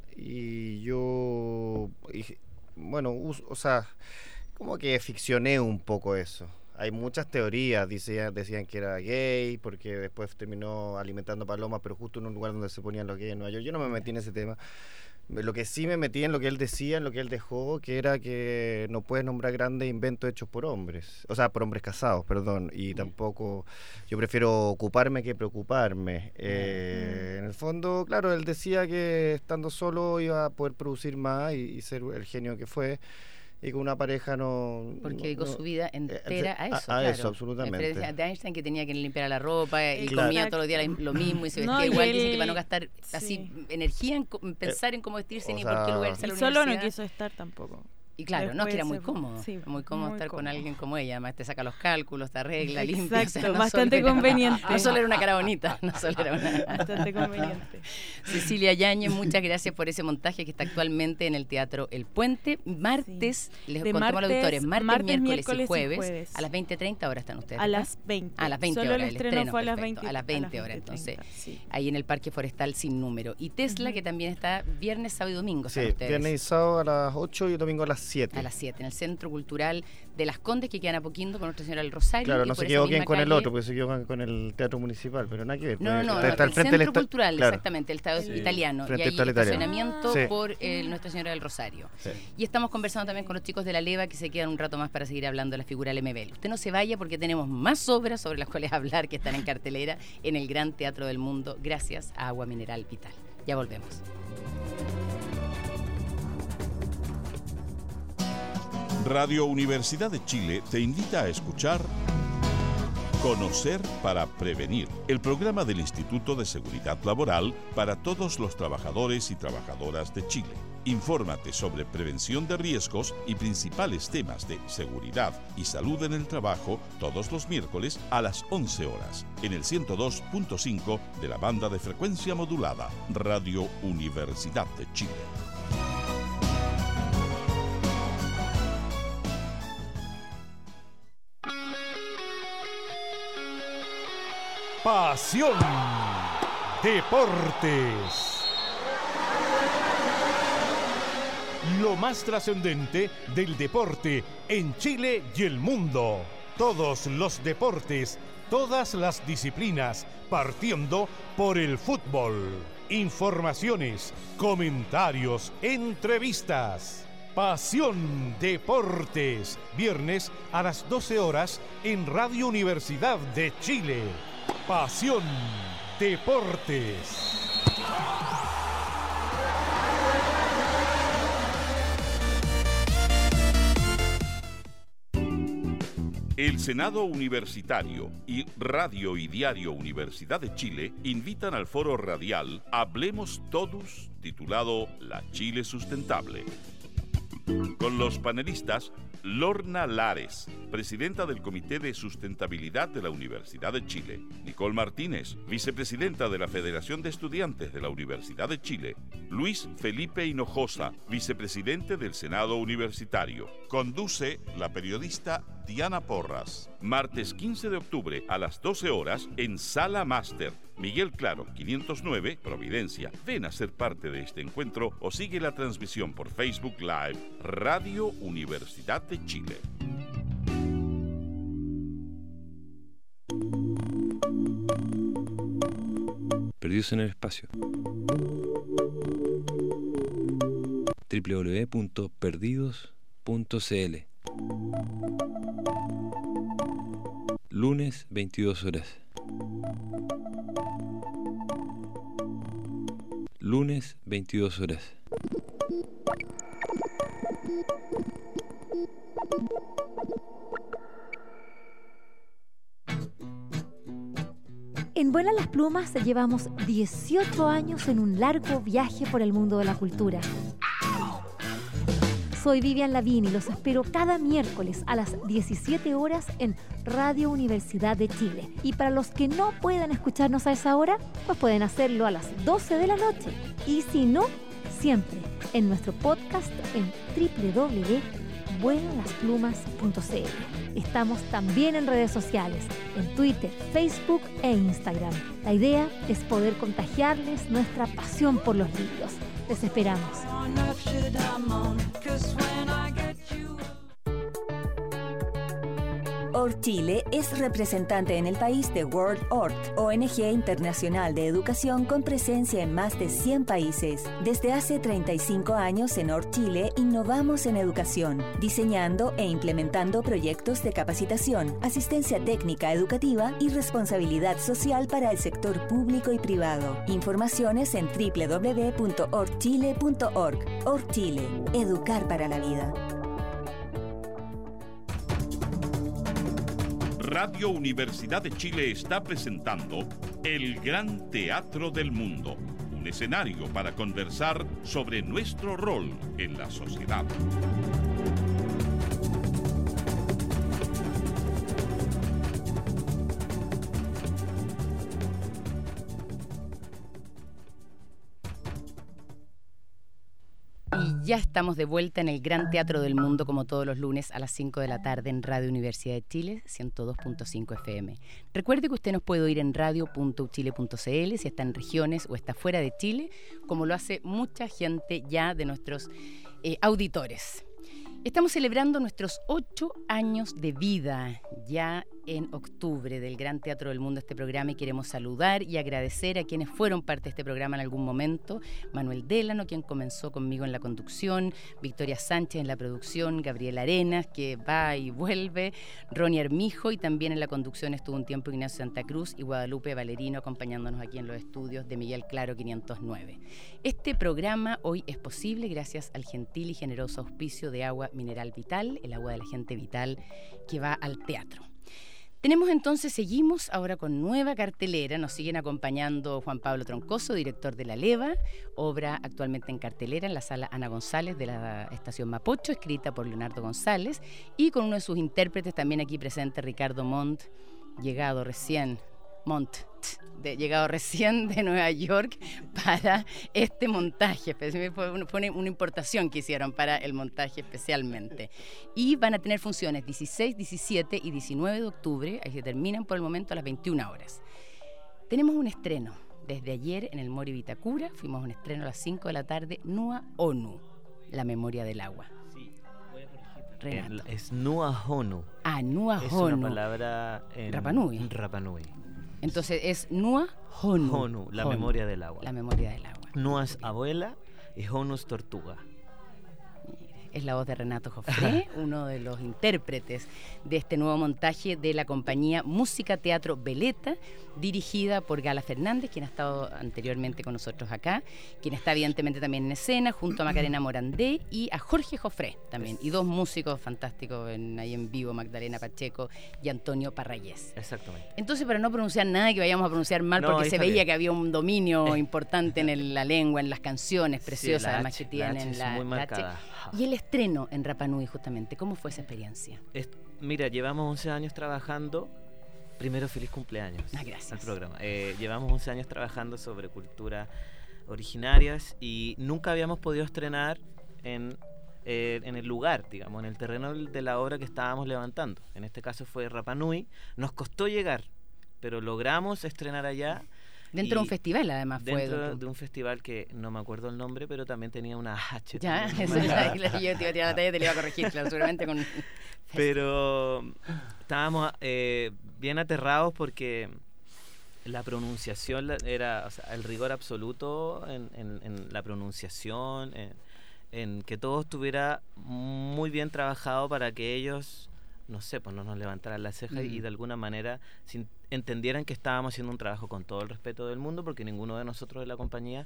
Y yo, y- bueno, us- o sea, como que ficcioné un poco eso. Hay muchas teorías, decían, decían que era gay, porque después terminó alimentando palomas, pero justo en un lugar donde se ponían los gays en Nueva York. Yo no me metí en ese tema. Lo que sí me metí en lo que él decía, en lo que él dejó, que era que no puedes nombrar grandes inventos hechos por hombres, o sea, por hombres casados, perdón, y tampoco, yo prefiero ocuparme que preocuparme. Eh, en el fondo, claro, él decía que estando solo iba a poder producir más y, y ser el genio que fue, y con una pareja no... Porque no- dedicó no- su vida entera a a- eso. a claro. eso, absolutamente. A diferencia de Einstein, que tenía que limpiar la ropa y Claro. comía todos los días la- lo mismo y se No, vestía y igual. él- Dicen que para no gastar así sí. energía en, co- en pensar en cómo vestirse o ni por qué sea, lugar irse a Y la solo no universidad. quiso estar tampoco. Y claro, no, que era muy Después se- cómodo. sí, muy cómodo muy estar con cómodo. alguien como ella. Además te saca los cálculos, te arregla, limpia. Exacto, no bastante solo era- conveniente. No solo era una cara bonita, no solo era una... Bastante conveniente. Cecilia Yáñez, muchas gracias por ese montaje que está actualmente en el Teatro El Puente. Martes, les De contamos a los martes- auditores, martes, martes, miércoles, miércoles y y jueves, jueves. a las veinte treinta horas están ustedes. A ¿verdad? las veinte. A las veinte Solo horas, el estreno fue a las perfecto, veinte. a las veinte horas, veinte entonces, treinta, sí. ahí en el Parque Forestal Sin Número. Y Tesla, Ujú. que también está viernes, sábado y domingo, Sí, están ustedes. viernes y sábado a las ocho y domingo a las siete. A las siete, en el Centro Cultural de Las Condes, que quedan a Poquindo con Nuestra Señora del Rosario. Claro, y no por se esa equivoquen misma con el calle- otro, porque se equivocan con el Teatro Municipal, pero nada que ver. No, no, pues, no, está- no, está al el frente del Centro esta- Cultural, claro. exactamente, el Estado Sí. italiano. Frente y al ahí Estado italiano. estacionamiento Sí. por eh, Nuestra Señora del Rosario. Sí. Y estamos conversando también con los chicos de La Leva, que se quedan un rato más para seguir hablando de la figura Lemebel. Usted no se vaya porque tenemos más obras sobre las cuales hablar que están en cartelera en el Gran Teatro del Mundo, gracias a Agua Mineral Vital. Ya volvemos. Radio Universidad de Chile te invita a escuchar Conocer para Prevenir, el programa del Instituto de Seguridad Laboral para todos los trabajadores y trabajadoras de Chile. Infórmate sobre prevención de riesgos y principales temas de seguridad y salud en el trabajo todos los miércoles a las once horas en el ciento dos punto cinco de la banda de frecuencia modulada Radio Universidad de Chile. Pasión, deportes. Lo más trascendente del deporte en Chile y el mundo. Todos los deportes, todas las disciplinas, partiendo por el fútbol. Informaciones, comentarios, entrevistas. Pasión Deportes, viernes a las doce horas en Radio Universidad de Chile. Pasión Deportes. El Senado Universitario y Radio y Diario Universidad de Chile invitan al foro radial Hablemos Todos, titulado La Chile Sustentable, con los panelistas Lorna Lares, presidenta del Comité de Sustentabilidad de la Universidad de Chile, Nicole Martínez, vicepresidenta de la Federación de Estudiantes de la Universidad de Chile, Luis Felipe Hinojosa, vicepresidente del Senado Universitario. Conduce la periodista Diana Porras. Martes quince de octubre a las doce horas en Sala Máster, Miguel Claro, quinientos nueve, Providencia. Ven a ser parte de este encuentro o sigue la transmisión por Facebook Live Radio Universidad de Chile. Perdidos en el espacio. doble u doble u doble u punto perdidos punto c l. Lunes, veintidós horas. Lunes, veintidós horas. En Vuelan las Plumas llevamos dieciocho años en un largo viaje por el mundo de la cultura. Soy Vivian Lavín y los espero cada miércoles a las diecisiete horas en Radio Universidad de Chile. Y para los que no puedan escucharnos a esa hora, pues pueden hacerlo a las doce de la noche. Y si no, siempre en nuestro podcast en doble u doble u doble u punto vuelan las plumas punto c l. Estamos también en redes sociales, en Twitter, Facebook e Instagram. La idea es poder contagiarles nuestra pasión por los libros. Les esperamos. ORChile es representante en el país de World O R T, O N G internacional de educación con presencia en más de cien países. Desde hace treinta y cinco años en ORChile innovamos en educación, diseñando e implementando proyectos de capacitación, asistencia técnica educativa y responsabilidad social para el sector público y privado. Informaciones en doble u doble u doble u punto orchile punto org. ORChile, educar para la vida. Radio Universidad de Chile está presentando El Gran Teatro del Mundo, un escenario para conversar sobre nuestro rol en la sociedad. Y ya estamos de vuelta en el Gran Teatro del Mundo, como todos los lunes a las cinco de la tarde en Radio Universidad de Chile, ciento dos punto cinco F M. Recuerde que usted nos puede oír en radio punto uchile punto c l si está en regiones o está fuera de Chile, como lo hace mucha gente ya de nuestros eh, auditores. Estamos celebrando nuestros ocho años de vida ya en octubre del Gran Teatro del Mundo, este programa, y queremos saludar y agradecer a quienes fueron parte de este programa en algún momento. Manuel Délano, quien comenzó conmigo en la conducción, Victoria Sánchez en la producción, Gabriel Arenas, que va y vuelve, Ronnie Armijo, y también en la conducción estuvo un tiempo Ignacio Santa Cruz y Guadalupe Valerino acompañándonos aquí en los estudios de Miguel Claro quinientos nueve. Este programa hoy es posible gracias al gentil y generoso auspicio de Agua Mineral Vital, el agua de la gente vital que va al teatro. Tenemos entonces, seguimos ahora con nueva cartelera, nos siguen acompañando Juan Pablo Troncoso, director de La Leva, obra actualmente en cartelera en la sala Ana González de la estación Mapocho, escrita por Leonardo González, y con uno de sus intérpretes también aquí presente, Ricardo Montt, llegado recién, Montt, de, llegado recién de Nueva York para este montaje. Fue una, una importación que hicieron para el montaje especialmente. Y van a tener funciones dieciséis, diecisiete y diecinueve de octubre, ahí se terminan por el momento a las veintiuna horas. Tenemos un estreno desde ayer en el Mori Vitacura, fuimos a un estreno a las cinco de la tarde, Nua Onu, la memoria del agua. El, es Nua Honu. Ah, Nua Honu. Es una palabra en Rapa Nui. En Rapa Nui. Entonces es Nua Honu. Honu, la Honu, memoria del agua. La memoria del agua. Nua es abuela y Honu es tortuga. Es la voz de Renato Joffre, uno de los intérpretes de este nuevo montaje de la compañía Música Teatro Veleta, dirigida por Gala Fernández, quien ha estado anteriormente con nosotros acá, quien está evidentemente también en escena, junto a Macarena Morandé y a Jorge Joffre también, y dos músicos fantásticos en, ahí en vivo, Magdalena Pacheco y Antonio Parrayés. Exactamente. Entonces, para no pronunciar nada que vayamos a pronunciar mal, No, porque ahí se está veía bien. que había un dominio Eh. importante en el- la lengua, en las canciones preciosas, Sí, la además H, que la tienen H es la, muy la marcada. H. Y el estreno en Rapa Nui, justamente, ¿cómo fue esa experiencia? Es- mira, llevamos once años trabajando. Primero, feliz cumpleaños Ah, gracias. al programa. Eh, llevamos once años trabajando sobre cultura originarias y nunca habíamos podido estrenar en, eh, en el lugar, digamos, en el terreno de la obra que estábamos levantando. En este caso fue Rapa Nui. Nos costó llegar, pero logramos estrenar allá. Dentro de un y festival, además, fue. Dentro doctor. de un festival que no me acuerdo el nombre, pero también tenía una H. Ya, también. eso ya, yo te iba a tirar la talla, te lo iba a corregir, claro, seguramente con... Pero estábamos eh, bien aterrados porque la pronunciación la- era, o sea, el rigor absoluto en, en- en la pronunciación, en, en que todo estuviera muy bien trabajado para que ellos, no sé, pues no nos levantaran la ceja y Mm. de alguna manera sin- entendieran que estábamos haciendo un trabajo con todo el respeto del mundo, porque ninguno de nosotros de la compañía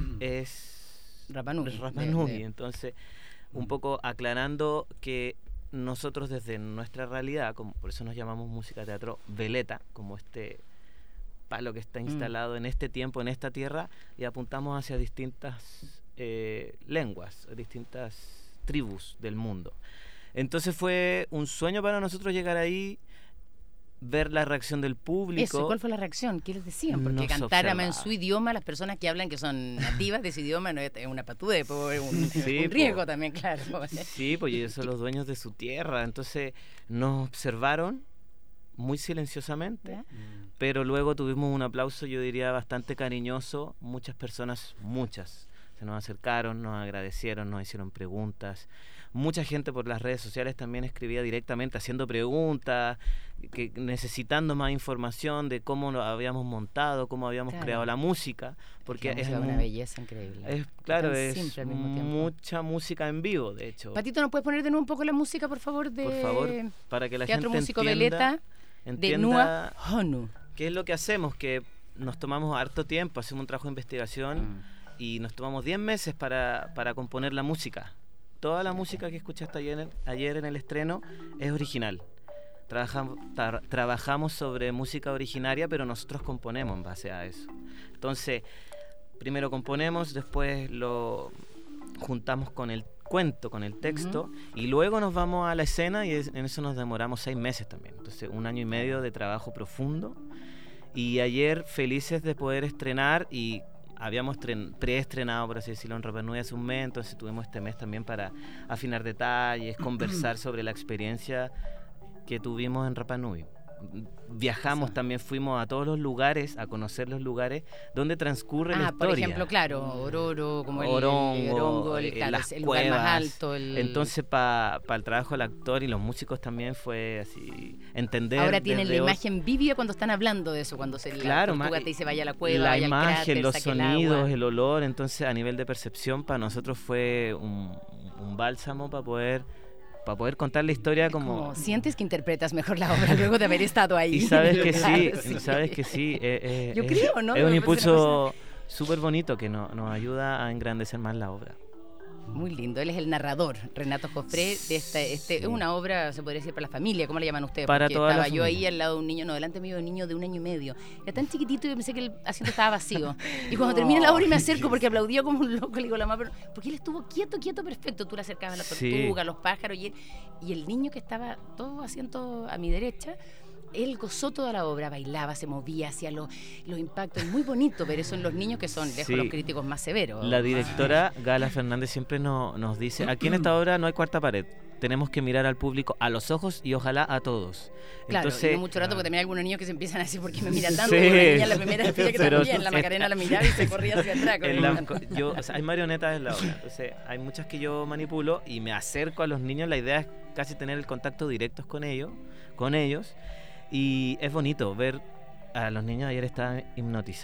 es Rapa Nui, es Rapa de- Nui. de- Entonces, un poco aclarando que nosotros desde nuestra realidad, como por eso nos llamamos música teatro veleta, como este palo que está Mm. instalado en este tiempo, en esta tierra, y apuntamos hacia distintas eh, lenguas, distintas tribus del mundo. Entonces fue un sueño para nosotros llegar ahí, ver la reacción del público. Eso, ¿cuál fue la reacción? ¿Qué les decían? Porque Nos cantar en observaba. su idioma, las personas que hablan que son nativas de ese idioma, no es es una patudez, pues, es un, Sí, un po. riesgo también, claro. Sí, pues ellos son los dueños de su tierra, entonces nos observaron muy silenciosamente, ¿Ya? pero luego tuvimos un aplauso, yo diría, bastante cariñoso. Muchas personas, muchas, se nos acercaron, nos agradecieron, nos hicieron preguntas. Mucha gente por las redes sociales también escribía directamente haciendo preguntas, que, necesitando más información de cómo lo habíamos montado, cómo habíamos Claro. creado la música, porque La es música es una mu- belleza increíble. es claro, Tan es simple al mismo tiempo. mucha música en vivo, de hecho. Patito, ¿nos puedes poner de nuevo un poco la música, por favor, de Por favor, para que la Teatro gente Músico entienda, Veleta de entienda Nua Honu? qué es lo que hacemos, que nos tomamos harto tiempo, hacemos un trabajo de investigación Mm. y nos tomamos diez meses para, para componer la música. Toda la música que escuchaste ayer, en- ayer en el estreno es original. Trabajamos, tra- trabajamos sobre música originaria, pero nosotros componemos en base a eso. Entonces, primero componemos, después lo juntamos con el cuento, con el texto, y luego nos vamos a la escena y es- en eso nos demoramos seis meses también. Entonces, un año y medio de trabajo profundo. Y ayer felices de poder estrenar y habíamos tren- preestrenado, por así decirlo, en Rapa Nui hace un mes, entonces tuvimos este mes también para afinar detalles, conversar sobre la experiencia que tuvimos en Rapa Nui. Viajamos Eso. también, fuimos a todos los lugares, a conocer los lugares donde transcurre la Ah, historia. por ejemplo, claro, Ororo, como el, el Orongo, Orongo, el, eh, claro, las el lugar más cuevas. alto. El... Entonces, para el trabajo del actor y los músicos también fue así, entender. Ahora tienen la desde ot- imagen vívida cuando están hablando de eso, cuando se Claro, la tortuga ma- te dice vaya a la cueva, la vaya al imagen, cráter, los saque el sonidos, agua. el olor. Entonces, a nivel de percepción, para nosotros fue un, un bálsamo para poder, para poder contar la historia como. Como sientes que interpretas mejor la obra luego de haber estado ahí. Y sabes que Claro, sí, sabes que sí. eh, eh, Yo es, creo, ¿no? Es un Me parece impulso súper bonito que no- nos ayuda a engrandecer más la obra. Muy lindo, él es el narrador, Renato Joffre, de esta, este, es una obra, se podría decir, para la familia, ¿cómo la llaman ustedes? Para Porque toda la estaba yo ahí familia. al lado de un niño, no, delante mío de un niño de un año y medio. Era tan chiquitito y yo pensé que el asiento estaba vacío. Y cuando termina la obra y me acerco porque aplaudió como un loco, le digo a la mamá, pero porque él estuvo quieto, quieto, perfecto. Tú le acercabas a la Sí. tortuga, a los pájaros y, él- y el niño que estaba todo asiento a mi derecha, él gozó toda la obra, bailaba, se movía, hacía los, los impactos, muy bonito, pero eso en los niños que son lejos Sí. los críticos más severos. La directora Gala Fernández siempre no- nos dice, aquí en esta obra no hay cuarta pared, tenemos que mirar al público a los ojos y ojalá a todos. Claro, Entonces, y no mucho rato porque también hay algunos niños que se empiezan a decir ¿por qué me mira tanto? Sí, Y una niña en la primera fila que pero- también, la Macarena la miraba y se corría hacia atrás. con en el- la- co- yo, o sea, hay marionetas en la obra, entonces hay muchas que yo manipulo y me acerco a los niños, la idea es casi tener el contacto directo con ellos, con ellos, y es bonito ver a los niños. Ayer estaban hipnotizados,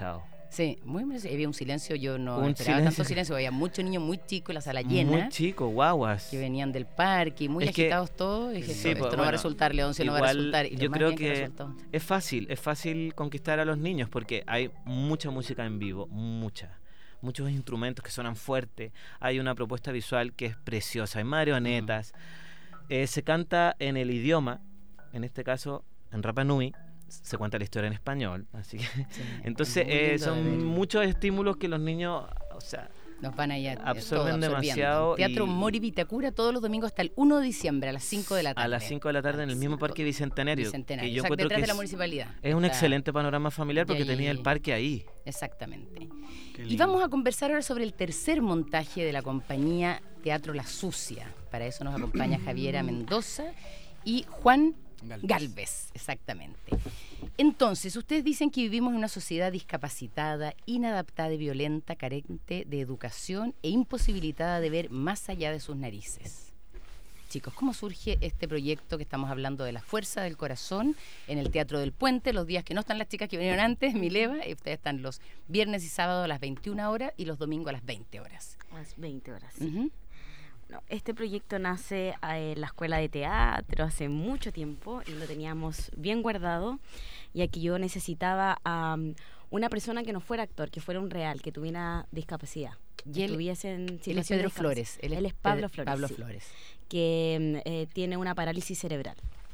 Sí, muy merecido. Había un silencio, yo no Un esperaba silencio. tanto silencio. Había muchos niños muy chicos, la sala llena, Muy chicos, guaguas. que venían del parque, y muy Es que- agitados todos. Y dije, Sí, esto pues, no va a bueno, resultar, Leoncio, no va a igual resultar. Y lo yo más creo bien que resultó. es fácil, es fácil conquistar a los niños porque hay mucha música en vivo, mucha. Muchos instrumentos que suenan fuerte. Hay una propuesta visual que es preciosa. Hay marionetas. Eh, se canta en el idioma, en este caso en Rapa Nui. Se cuenta la historia en español. Así que Sí, entonces muy eh, lindo de ver. son muchos estímulos que los niños, o sea, Nos van allá eh, absorben todo absorbiendo. demasiado Teatro y- Mori Vitacura todos los domingos hasta el uno de diciembre a las cinco de la tarde. a las cinco de la tarde en el mismo Cinco. Parque Bicentenario. Bicentenario, Que yo exacto, encuentro detrás que de la es, municipalidad. es un Está- excelente panorama familiar porque y ahí- tenía el parque ahí. Exactamente. Qué Y lindo. vamos a conversar ahora sobre el tercer montaje de la compañía Teatro La Sucia. Para eso nos acompaña Javiera Mendoza y Juan Galvez. Galvez, exactamente. Entonces, ustedes dicen que vivimos en una sociedad discapacitada, inadaptada y violenta, carente de educación e imposibilitada de ver más allá de sus narices. Chicos, ¿cómo surge este proyecto que estamos hablando de la fuerza del corazón en el Teatro del Puente? Los días que no están las chicas que vinieron antes, Mileva, y ustedes están los viernes y sábados a las veintiuna horas y los domingos a las veinte horas. A las veinte horas. sí. Ujú. No, este proyecto nace eh, en la escuela de teatro hace mucho tiempo y lo teníamos bien guardado, ya que yo necesitaba a um, una persona que no fuera actor, que fuera un real, que tuviera discapacidad. Y que él- estuviese en Él es situación de Pedro discapacidad. Flores. Él, es Pedro- Pablo Flores. Pablo sí, Flores. que mm, eh, tiene una parálisis cerebral.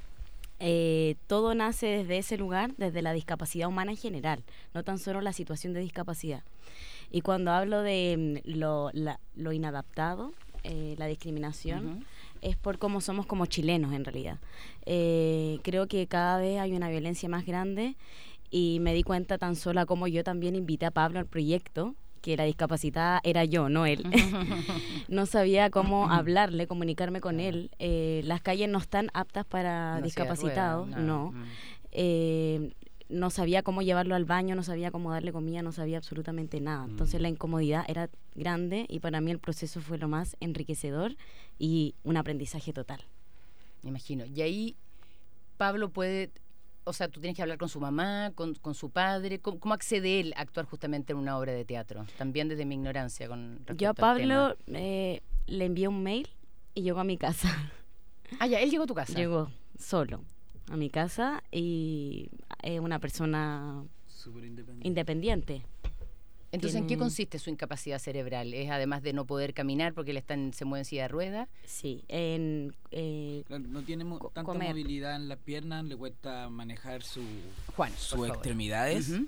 Eh, todo nace desde ese lugar, desde la discapacidad humana en general, no tan solo la situación de discapacidad. Y cuando hablo de mm, lo, la- lo inadaptado, eh, la discriminación, Ujú. es por cómo somos como chilenos en realidad. Eh, creo que cada vez hay una violencia más grande y me di cuenta tan sola como yo también invité a Pablo al proyecto, que la discapacitada era yo, no él. No sabía cómo hablarle, comunicarme con él. Eh, las calles no están aptas para Una silla de discapacitados, ruedas, no. Mm. Eh, no sabía cómo llevarlo al baño, no sabía cómo darle comida, no sabía absolutamente nada. Entonces la incomodidad era grande y para mí el proceso fue lo más enriquecedor y un aprendizaje total. Me imagino. Y ahí Pablo puede, o sea, tú tienes que hablar con su mamá, con, con su padre. ¿Cómo, cómo accede él a actuar justamente en una obra de teatro? También desde mi ignorancia con respecto Yo a al Pablo tema. eh, le envié un mail y llegó a mi casa. Ah, ya, él llegó a tu casa. Llegó solo a mi casa y es una persona Súper independiente. independiente. Entonces, ¿en qué tiene- consiste su incapacidad cerebral? ¿Es además de no poder caminar porque él está en- se mueve en silla de ruedas? Sí, en eh, Claro, no tiene mo- Co- tanta comer. movilidad en las piernas, le cuesta manejar su, Juan, sus por favor. extremidades Ujú.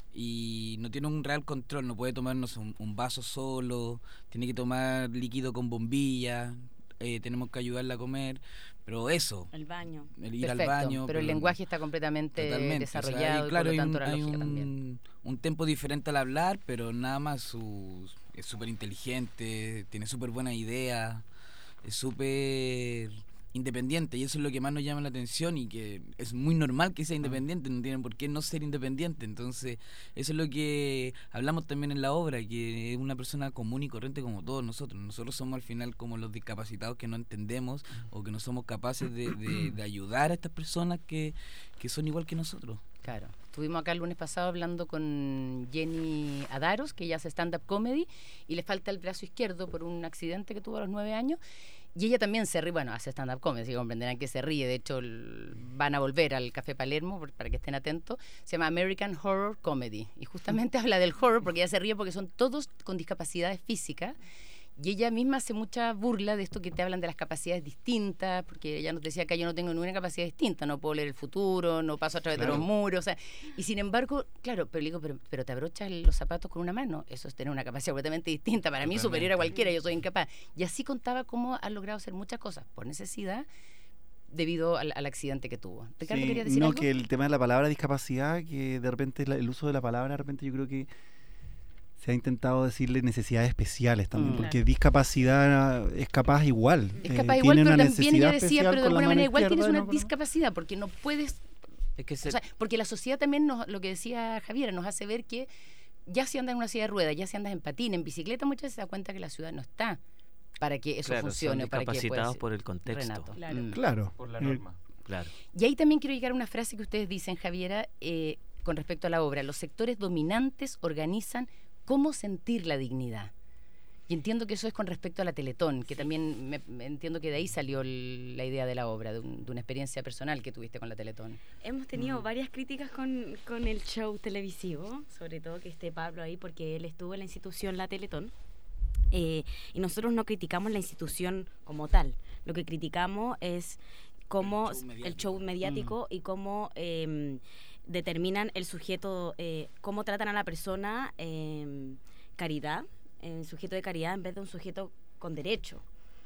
y no tiene un real control, no puede tomarnos un, un vaso solo, tiene que tomar líquido con bombilla, eh, tenemos que ayudarla a comer, pero eso, el baño. el ir Perfecto, al baño. pero el lenguaje está completamente totalmente, o sea, hay- desarrollado claro, y por lo hay un- tanto la hay lógica un, también. un tempo diferente al hablar, pero nada más su, es súper inteligente, tiene súper buena idea, es súper independiente y eso es lo que más nos llama la atención y que es muy normal que sea independiente, no tienen por qué no ser independiente, entonces eso es lo que hablamos también en la obra, que es una persona común y corriente como todos nosotros, nosotros somos al final como los discapacitados que no entendemos o que no somos capaces de, de- de ayudar a estas personas que, que son igual que nosotros. Claro. Estuvimos acá el lunes pasado hablando con Jenny Adaros, que ella hace stand-up comedy y le falta el brazo izquierdo por un accidente que tuvo a los nueve años. Y ella también se ríe, bueno, hace stand-up comedy, así que comprenderán que se ríe. De hecho, el- van a volver al Café Palermo por- para que estén atentos. Se llama American Horror Comedy. Y justamente habla del horror porque ella se ríe porque son todos con discapacidades físicas. Y ella misma hace mucha burla de esto que te hablan de las capacidades distintas, porque ella nos decía que yo no tengo ninguna capacidad distinta, no puedo leer el futuro, no paso a través de Claro. los muros, o sea, y sin embargo, claro, pero le digo, pero, pero te abrochas los zapatos con una mano, eso es tener una capacidad completamente distinta, para mí superior a cualquiera, yo soy incapaz. Y así contaba cómo ha logrado hacer muchas cosas por necesidad debido al, al accidente que tuvo. Ricardo, Sí, ¿quería decir no, algo? que el tema de la palabra discapacidad, que de repente la- el uso de la palabra, de repente yo creo que se ha intentado decirle necesidades especiales también, Mm. porque discapacidad es capaz igual. Es eh, capaz igual, tiene pero una también ella necesidad decía, especial pero de con la alguna mano manera igual tienes izquierda y una no con la- discapacidad, porque no puedes. Es que se- O sea, porque la sociedad también, nos, lo que decía Javiera, nos hace ver que ya si andas en una silla de ruedas, ya si andas en patín, en bicicleta, muchas veces se da cuenta que la ciudad no está para que eso claro, funcione, son para que discapacitados pueda- por el contexto. Renato. Claro. Mm. Claro. Por la eh, norma. Claro. Y ahí también quiero llegar a una frase que ustedes dicen, Javiera, eh, con respecto a la obra, los sectores dominantes organizan cómo sentir la dignidad. Y entiendo que eso es con respecto a la Teletón, que también me, me entiendo que de ahí salió el, la idea de la obra, de, un, de una experiencia personal que tuviste con la Teletón. Hemos tenido Mm. varias críticas con, con el show televisivo, sobre todo que esté Pablo ahí, porque él estuvo en la institución La Teletón. Eh, y nosotros no criticamos la institución como tal, lo que criticamos es cómo El show mediático. el show mediático y cómo eh, determinan el sujeto, eh, cómo tratan a la persona eh, caridad, el sujeto de caridad en vez de un sujeto con derecho.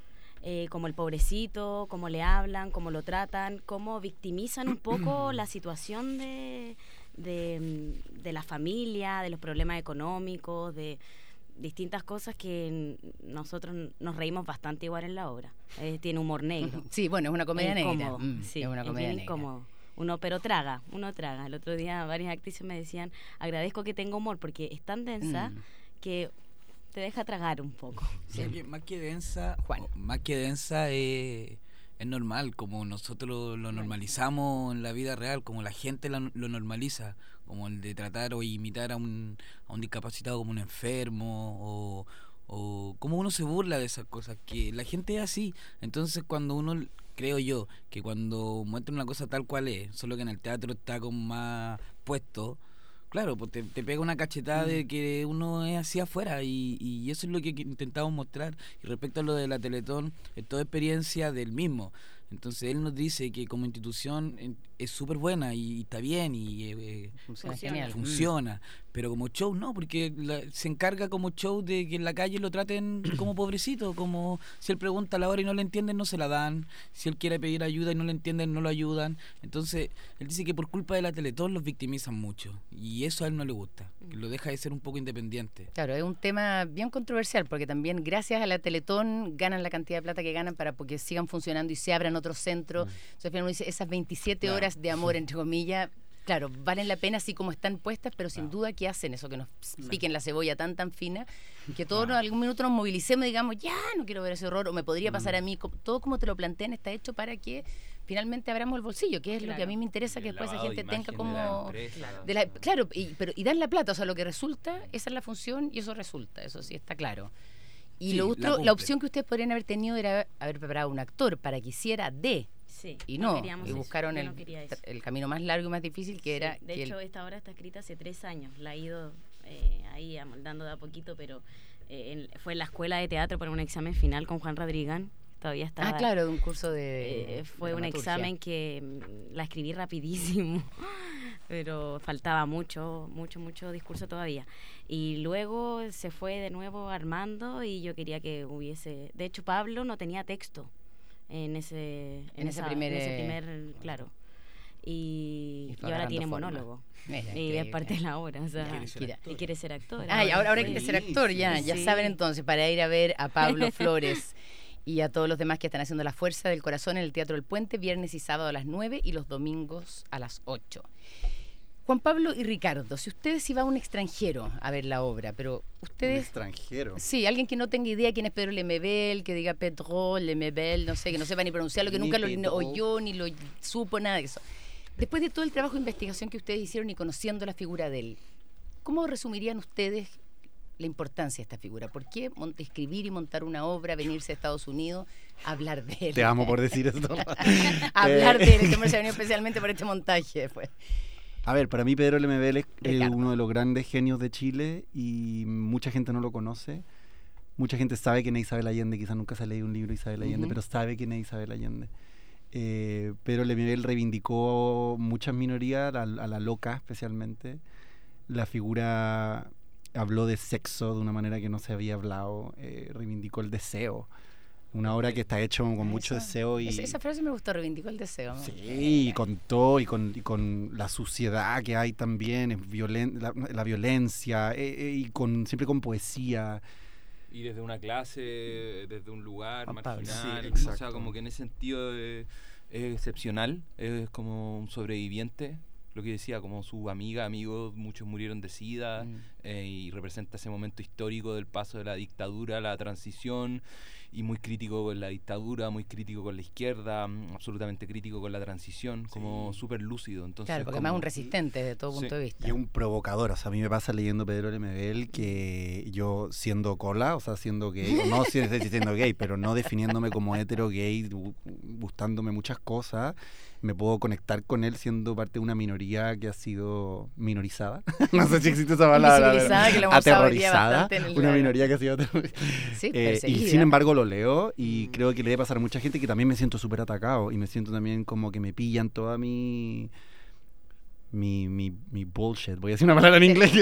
Eh, como el pobrecito, cómo le hablan, cómo lo tratan, cómo victimizan un poco la situación de, de, de la familia, de los problemas económicos, de distintas cosas que nosotros nos reímos bastante igual en la obra. Eh, tiene humor negro. Sí, bueno, es una comedia negra. Incómodo, Mm, sí, es una es comedia bien negra. incómodo. Uno, pero traga, uno traga. El otro día varias actrices me decían, agradezco que tenga humor porque es tan densa Mm. que te deja tragar un poco. Sí, que más que densa, Juan. o- más que densa eh, es normal, como nosotros lo normalizamos en la vida real, como la gente la- lo normaliza, como el de tratar o imitar a un, a un discapacitado como un enfermo, o, o como uno se burla de esas cosas, que la gente es así. Entonces cuando uno, creo yo, que cuando muestra una cosa tal cual es, solo que en el teatro está como más puesto, claro, pues te, te pega una cachetada de que uno es así afuera y, y eso es lo que intentamos mostrar. Y respecto a lo de la Teletón, es toda experiencia del mismo. Entonces él nos dice que como institución eh, es súper buena y, y está bien y eh, Funciona Funciona. genial. funciona, pero como show no, porque la- se encarga como show de que en la calle lo traten como pobrecito, como si él pregunta a la hora y no le entienden, no se la dan, si él quiere pedir ayuda y no le entienden, no lo ayudan. Entonces él dice que por culpa de la Teletón los victimizan mucho y eso a él no le gusta, que lo deja de ser un poco independiente. Claro, es un tema bien controversial porque también gracias a la Teletón ganan la cantidad de plata que ganan para porque sigan funcionando y se abran otros centros. Entonces al final uno dice, esas veintisiete Claro. horas de amor, entre comillas, claro, valen la pena así como están puestas, pero sin duda que hacen eso, que nos piquen la cebolla tan tan fina, que todos en algún minuto nos movilicemos y digamos, ya, no quiero ver ese horror, o me podría pasar a mí, co- todo como te lo plantean está hecho para que finalmente abramos el bolsillo, que es lo que a mí me interesa, que El después esa lavado de gente tenga imagen de la como... empresa. De la- claro, y, pero, y dan la plata, o sea, lo que resulta, esa es la función y eso resulta, eso sí está claro. Y Sí, lo la otro, cumple. la opción que ustedes podrían haber tenido era haber preparado un actor para que hiciera de, Sí, y no, queríamos y eso, buscaron yo el, no quería eso. el camino más largo y más difícil que Sí, era... de que hecho, el- esta obra está escrita hace tres años. La he ido eh, ahí amoldando de a poquito, pero eh, en- fue en la escuela de teatro para un examen final con Juan Rodrigán. Todavía estaba... ah, claro, de un curso de... eh, fue de un dramaturgia. examen que mm, la escribí rapidísimo, pero faltaba mucho, mucho, mucho discurso todavía. Y luego se fue de nuevo armando y yo quería que hubiese... De hecho, Pablo no tenía texto en ese, En ese primer, en ese eh, primer, claro. Y, y y fue ahora agarrando tiene forma. monólogo. Mira, Y qué es parte de bien. la obra. O sea, quiere ser Kira. actor. y quiere ser actor. Ah, y ahora, ahora hay que Pues, ser actor, ya, ya sí. saben entonces, para ir a ver a Pablo Flores y a todos los demás que están haciendo La Fuerza del Corazón en el Teatro del Puente, viernes y sábado a las nueve y los domingos a las ocho. Juan Pablo y Ricardo, si ustedes iban a un extranjero a ver la obra, pero Un ustedes... extranjero. Sí, alguien que no tenga idea quién es Pedro Lemebel, que diga Pedro Lemebel, no sé, que no sepa ni pronunciarlo, que Ni nunca lo Pedro. oyó ni lo supo, nada de eso. Después de todo el trabajo de investigación que ustedes hicieron y conociendo la figura de él, ¿cómo resumirían ustedes la importancia de esta figura? ¿Por qué mon- escribir y montar una obra, venirse a Estados Unidos, hablar de él? Te amo por decir esto. hablar Eh, de él, este hombre se ha venido especialmente por este montaje después. A ver, para mí Pedro Lemebel es eh, Ricardo. uno de los grandes genios de Chile y mucha gente no lo conoce. Mucha gente sabe quién es Isabel Allende, quizás nunca se ha leído un libro de Isabel Allende, Ujú. pero sabe quién es Isabel Allende. Eh, Pedro Lemebel reivindicó muchas minorías, a, a la loca especialmente. La figura habló de sexo de una manera que no se había hablado, eh, reivindicó el deseo. Una obra que está hecha con Ah, mucho eso- deseo y... Esa, esa frase me gustó, reivindicó el deseo. Sí, y con todo, y con, y con la suciedad que hay también, es violen- la, la violencia, eh, eh, y con siempre con poesía. Y desde una clase, desde un lugar Juan Pablo, marginal, sí, o sea, exacto. como que en ese sentido eh, es excepcional, es como un sobreviviente lo que decía, como su amiga, amigos, muchos murieron de SIDA, Mm. eh, y representa ese momento histórico del paso de la dictadura a la transición, y muy crítico con la dictadura, muy crítico con la izquierda, mm, absolutamente crítico con la transición, como súper lúcido. Entonces, Claro, porque como- además un resistente desde todo Sí. punto de vista. Y es un provocador, o sea, a mí me pasa leyendo Pedro Lemebel que yo siendo cola, o sea, siendo gay, o no si- si siendo gay, pero no definiéndome como hetero gay, gu- gustándome muchas cosas, me puedo conectar con él siendo parte de una minoría que ha sido minorizada. No sé si existe esa palabra. Invisibilizada, pero que lo hemos usado hoy día aterrorizada. bastante en el Una radio. minoría que ha sido aterrorizada. Sí, Eh, y perseguida. sin embargo lo leo y creo que le debe pasar a mucha gente que también me siento súper atacado y me siento también como que me pillan toda mi mi, mi, mi bullshit, voy a decir una palabra en inglés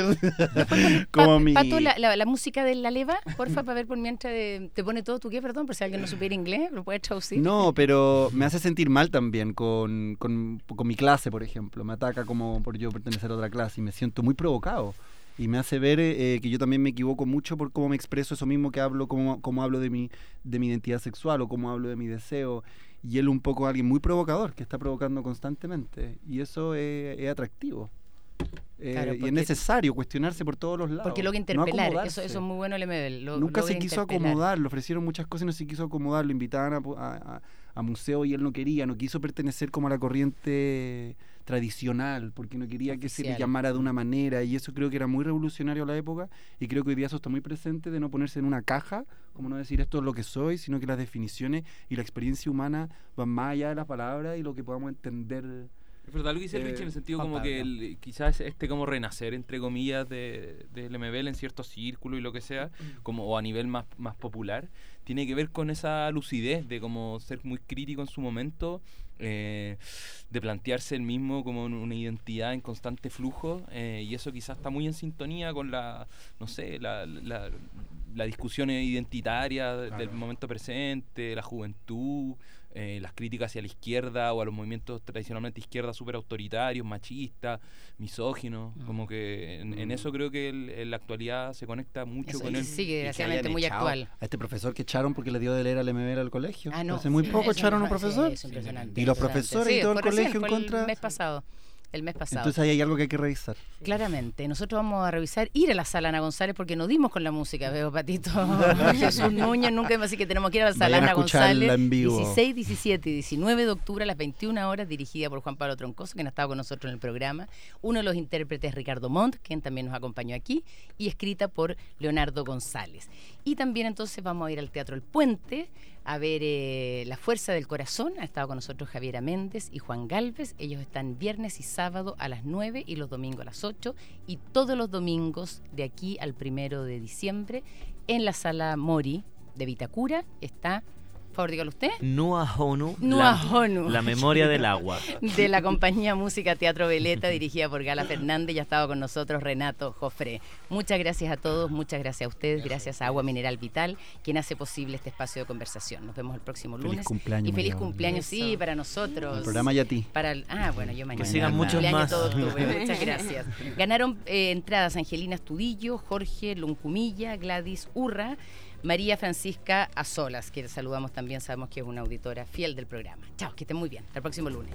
como Pa- mi Pato, la, la, la música de la leva, porfa, para ver por mientras eh, te pone todo tu qué, perdón, por si alguien no supiera inglés, lo puedes traducir. no, pero me hace sentir mal también con, con, con mi clase, por ejemplo, me ataca como por yo pertenecer a otra clase y me siento muy provocado. Y me hace ver eh, que yo también me equivoco mucho por cómo me expreso eso mismo que hablo, cómo, cómo hablo de mi, de mi identidad sexual o cómo hablo de mi deseo. Y él un poco alguien muy provocador, que está provocando constantemente. Y eso es, es atractivo. Eh, Claro, y es porque- nescesario cuestionarse por todos los lados. Porque logra no interpelar, eso, acomodarse. eso es muy bueno el M B L. Lo, Nunca logra se quiso interpelar. acomodar, le ofrecieron muchas cosas y no se quiso acomodar, lo invitaban a, pu- a, a, a museo y él no quería, no quiso pertenecer como a la corriente tradicional, porque no quería que se le Oficial. llamara de una manera, y eso creo que era muy revolucionario a la época, y creo que hoy día eso está muy presente, de no ponerse en una caja, como no decir esto es lo que soy, sino que las definiciones y la experiencia humana van más allá de las palabras y lo que podamos entender. Es verdad lo que dice Eh, Rich en el sentido Juan como que Pablo. el- quizás este como renacer, entre comillas, de, del M B L en ciertos círculos y lo que sea, como o a nivel más, más popular, tiene que ver con esa lucidez de como ser muy crítico en su momento, eh, de plantearse el mismo como un- una identidad en constante flujo, eh, y eso quizás está muy en sintonía con la, no sé, la, la, la discusión identitaria de- del Claro. momento presente, la juventud, eh, las críticas hacia la izquierda o a los movimientos tradicionalmente izquierda súper autoritarios, machistas, misóginos, Mm. como que en, en Mm. eso creo que el- en la actualidad se conecta mucho Eso, con y él. sigue Y que desgraciadamente hayan muy echado actual. A este profesor que echaron porque le dio de leer al M B L al colegio. Ah, no. Hace muy sí, poco eso echaron a me un parece- profesor. es impresionante, Y los impresionante. profesores y Sí, todo el fue recién, colegio en fue contra. El mes pasado. El mes pasado. Entonces ahí hay algo que hay que revisar. Claramente, nosotros vamos a revisar, ir a la sala Ana González porque nos dimos con la música, veo Patito Jesús Núñez, nunca más, así que tenemos que ir a la sala Vayan a Ana escucharla González, en vivo. dieciséis, diecisiete y diecinueve de octubre a las veintiuna horas, dirigida por Juan Pablo Troncoso, quien ha estado con nosotros en el programa, uno de los intérpretes Ricardo Montt, quien también nos acompañó aquí, y escrita por Leonardo González. Y también entonces vamos a ir al Teatro El Puente, a ver eh, La Fuerza del Corazón. Ha estado con nosotros Javiera Méndez y Juan Galvez. Ellos están viernes y sábado a las nueve y los domingos a las ocho. Y todos los domingos de aquí al primero de diciembre en la Sala Mori de Vitacura está, por favor, dígalo usted, Nuahonu, Nuahonu. la, la memoria del agua. de la compañía Música Teatro Veleta, dirigida por Gala Fernández. Ya estaba con nosotros Renato Jofré. Muchas gracias a todos, muchas gracias a ustedes, gracias a Agua Mineral Vital, quien hace posible este espacio de conversación. Nos vemos el próximo Feliz lunes. cumpleaños, Y feliz María. cumpleaños, sí, Eso. para nosotros. El programa y a ti. Para el- ah, bueno, yo mañana. sigan muchos Cumpleaños más. todo octubre. Muchas gracias. Ganaron eh, entradas Angelina Astudillo, Jorge Luncumilla, Gladys Urra, María Francisca Azolas, que saludamos también, sabemos que es una auditora fiel del programa. Chao, que estén muy bien. Hasta el próximo lunes.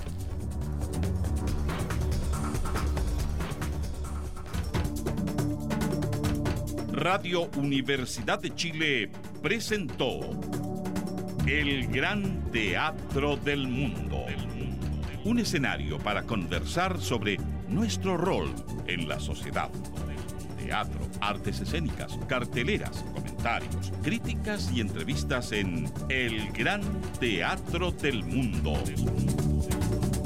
Chao. Radio Universidad de Chile presentó El Gran Teatro del Mundo. Un escenario para conversar sobre nuestro rol en la sociedad. Teatro, artes escénicas, carteleras, comentarios, críticas y entrevistas en El Gran Teatro del Mundo.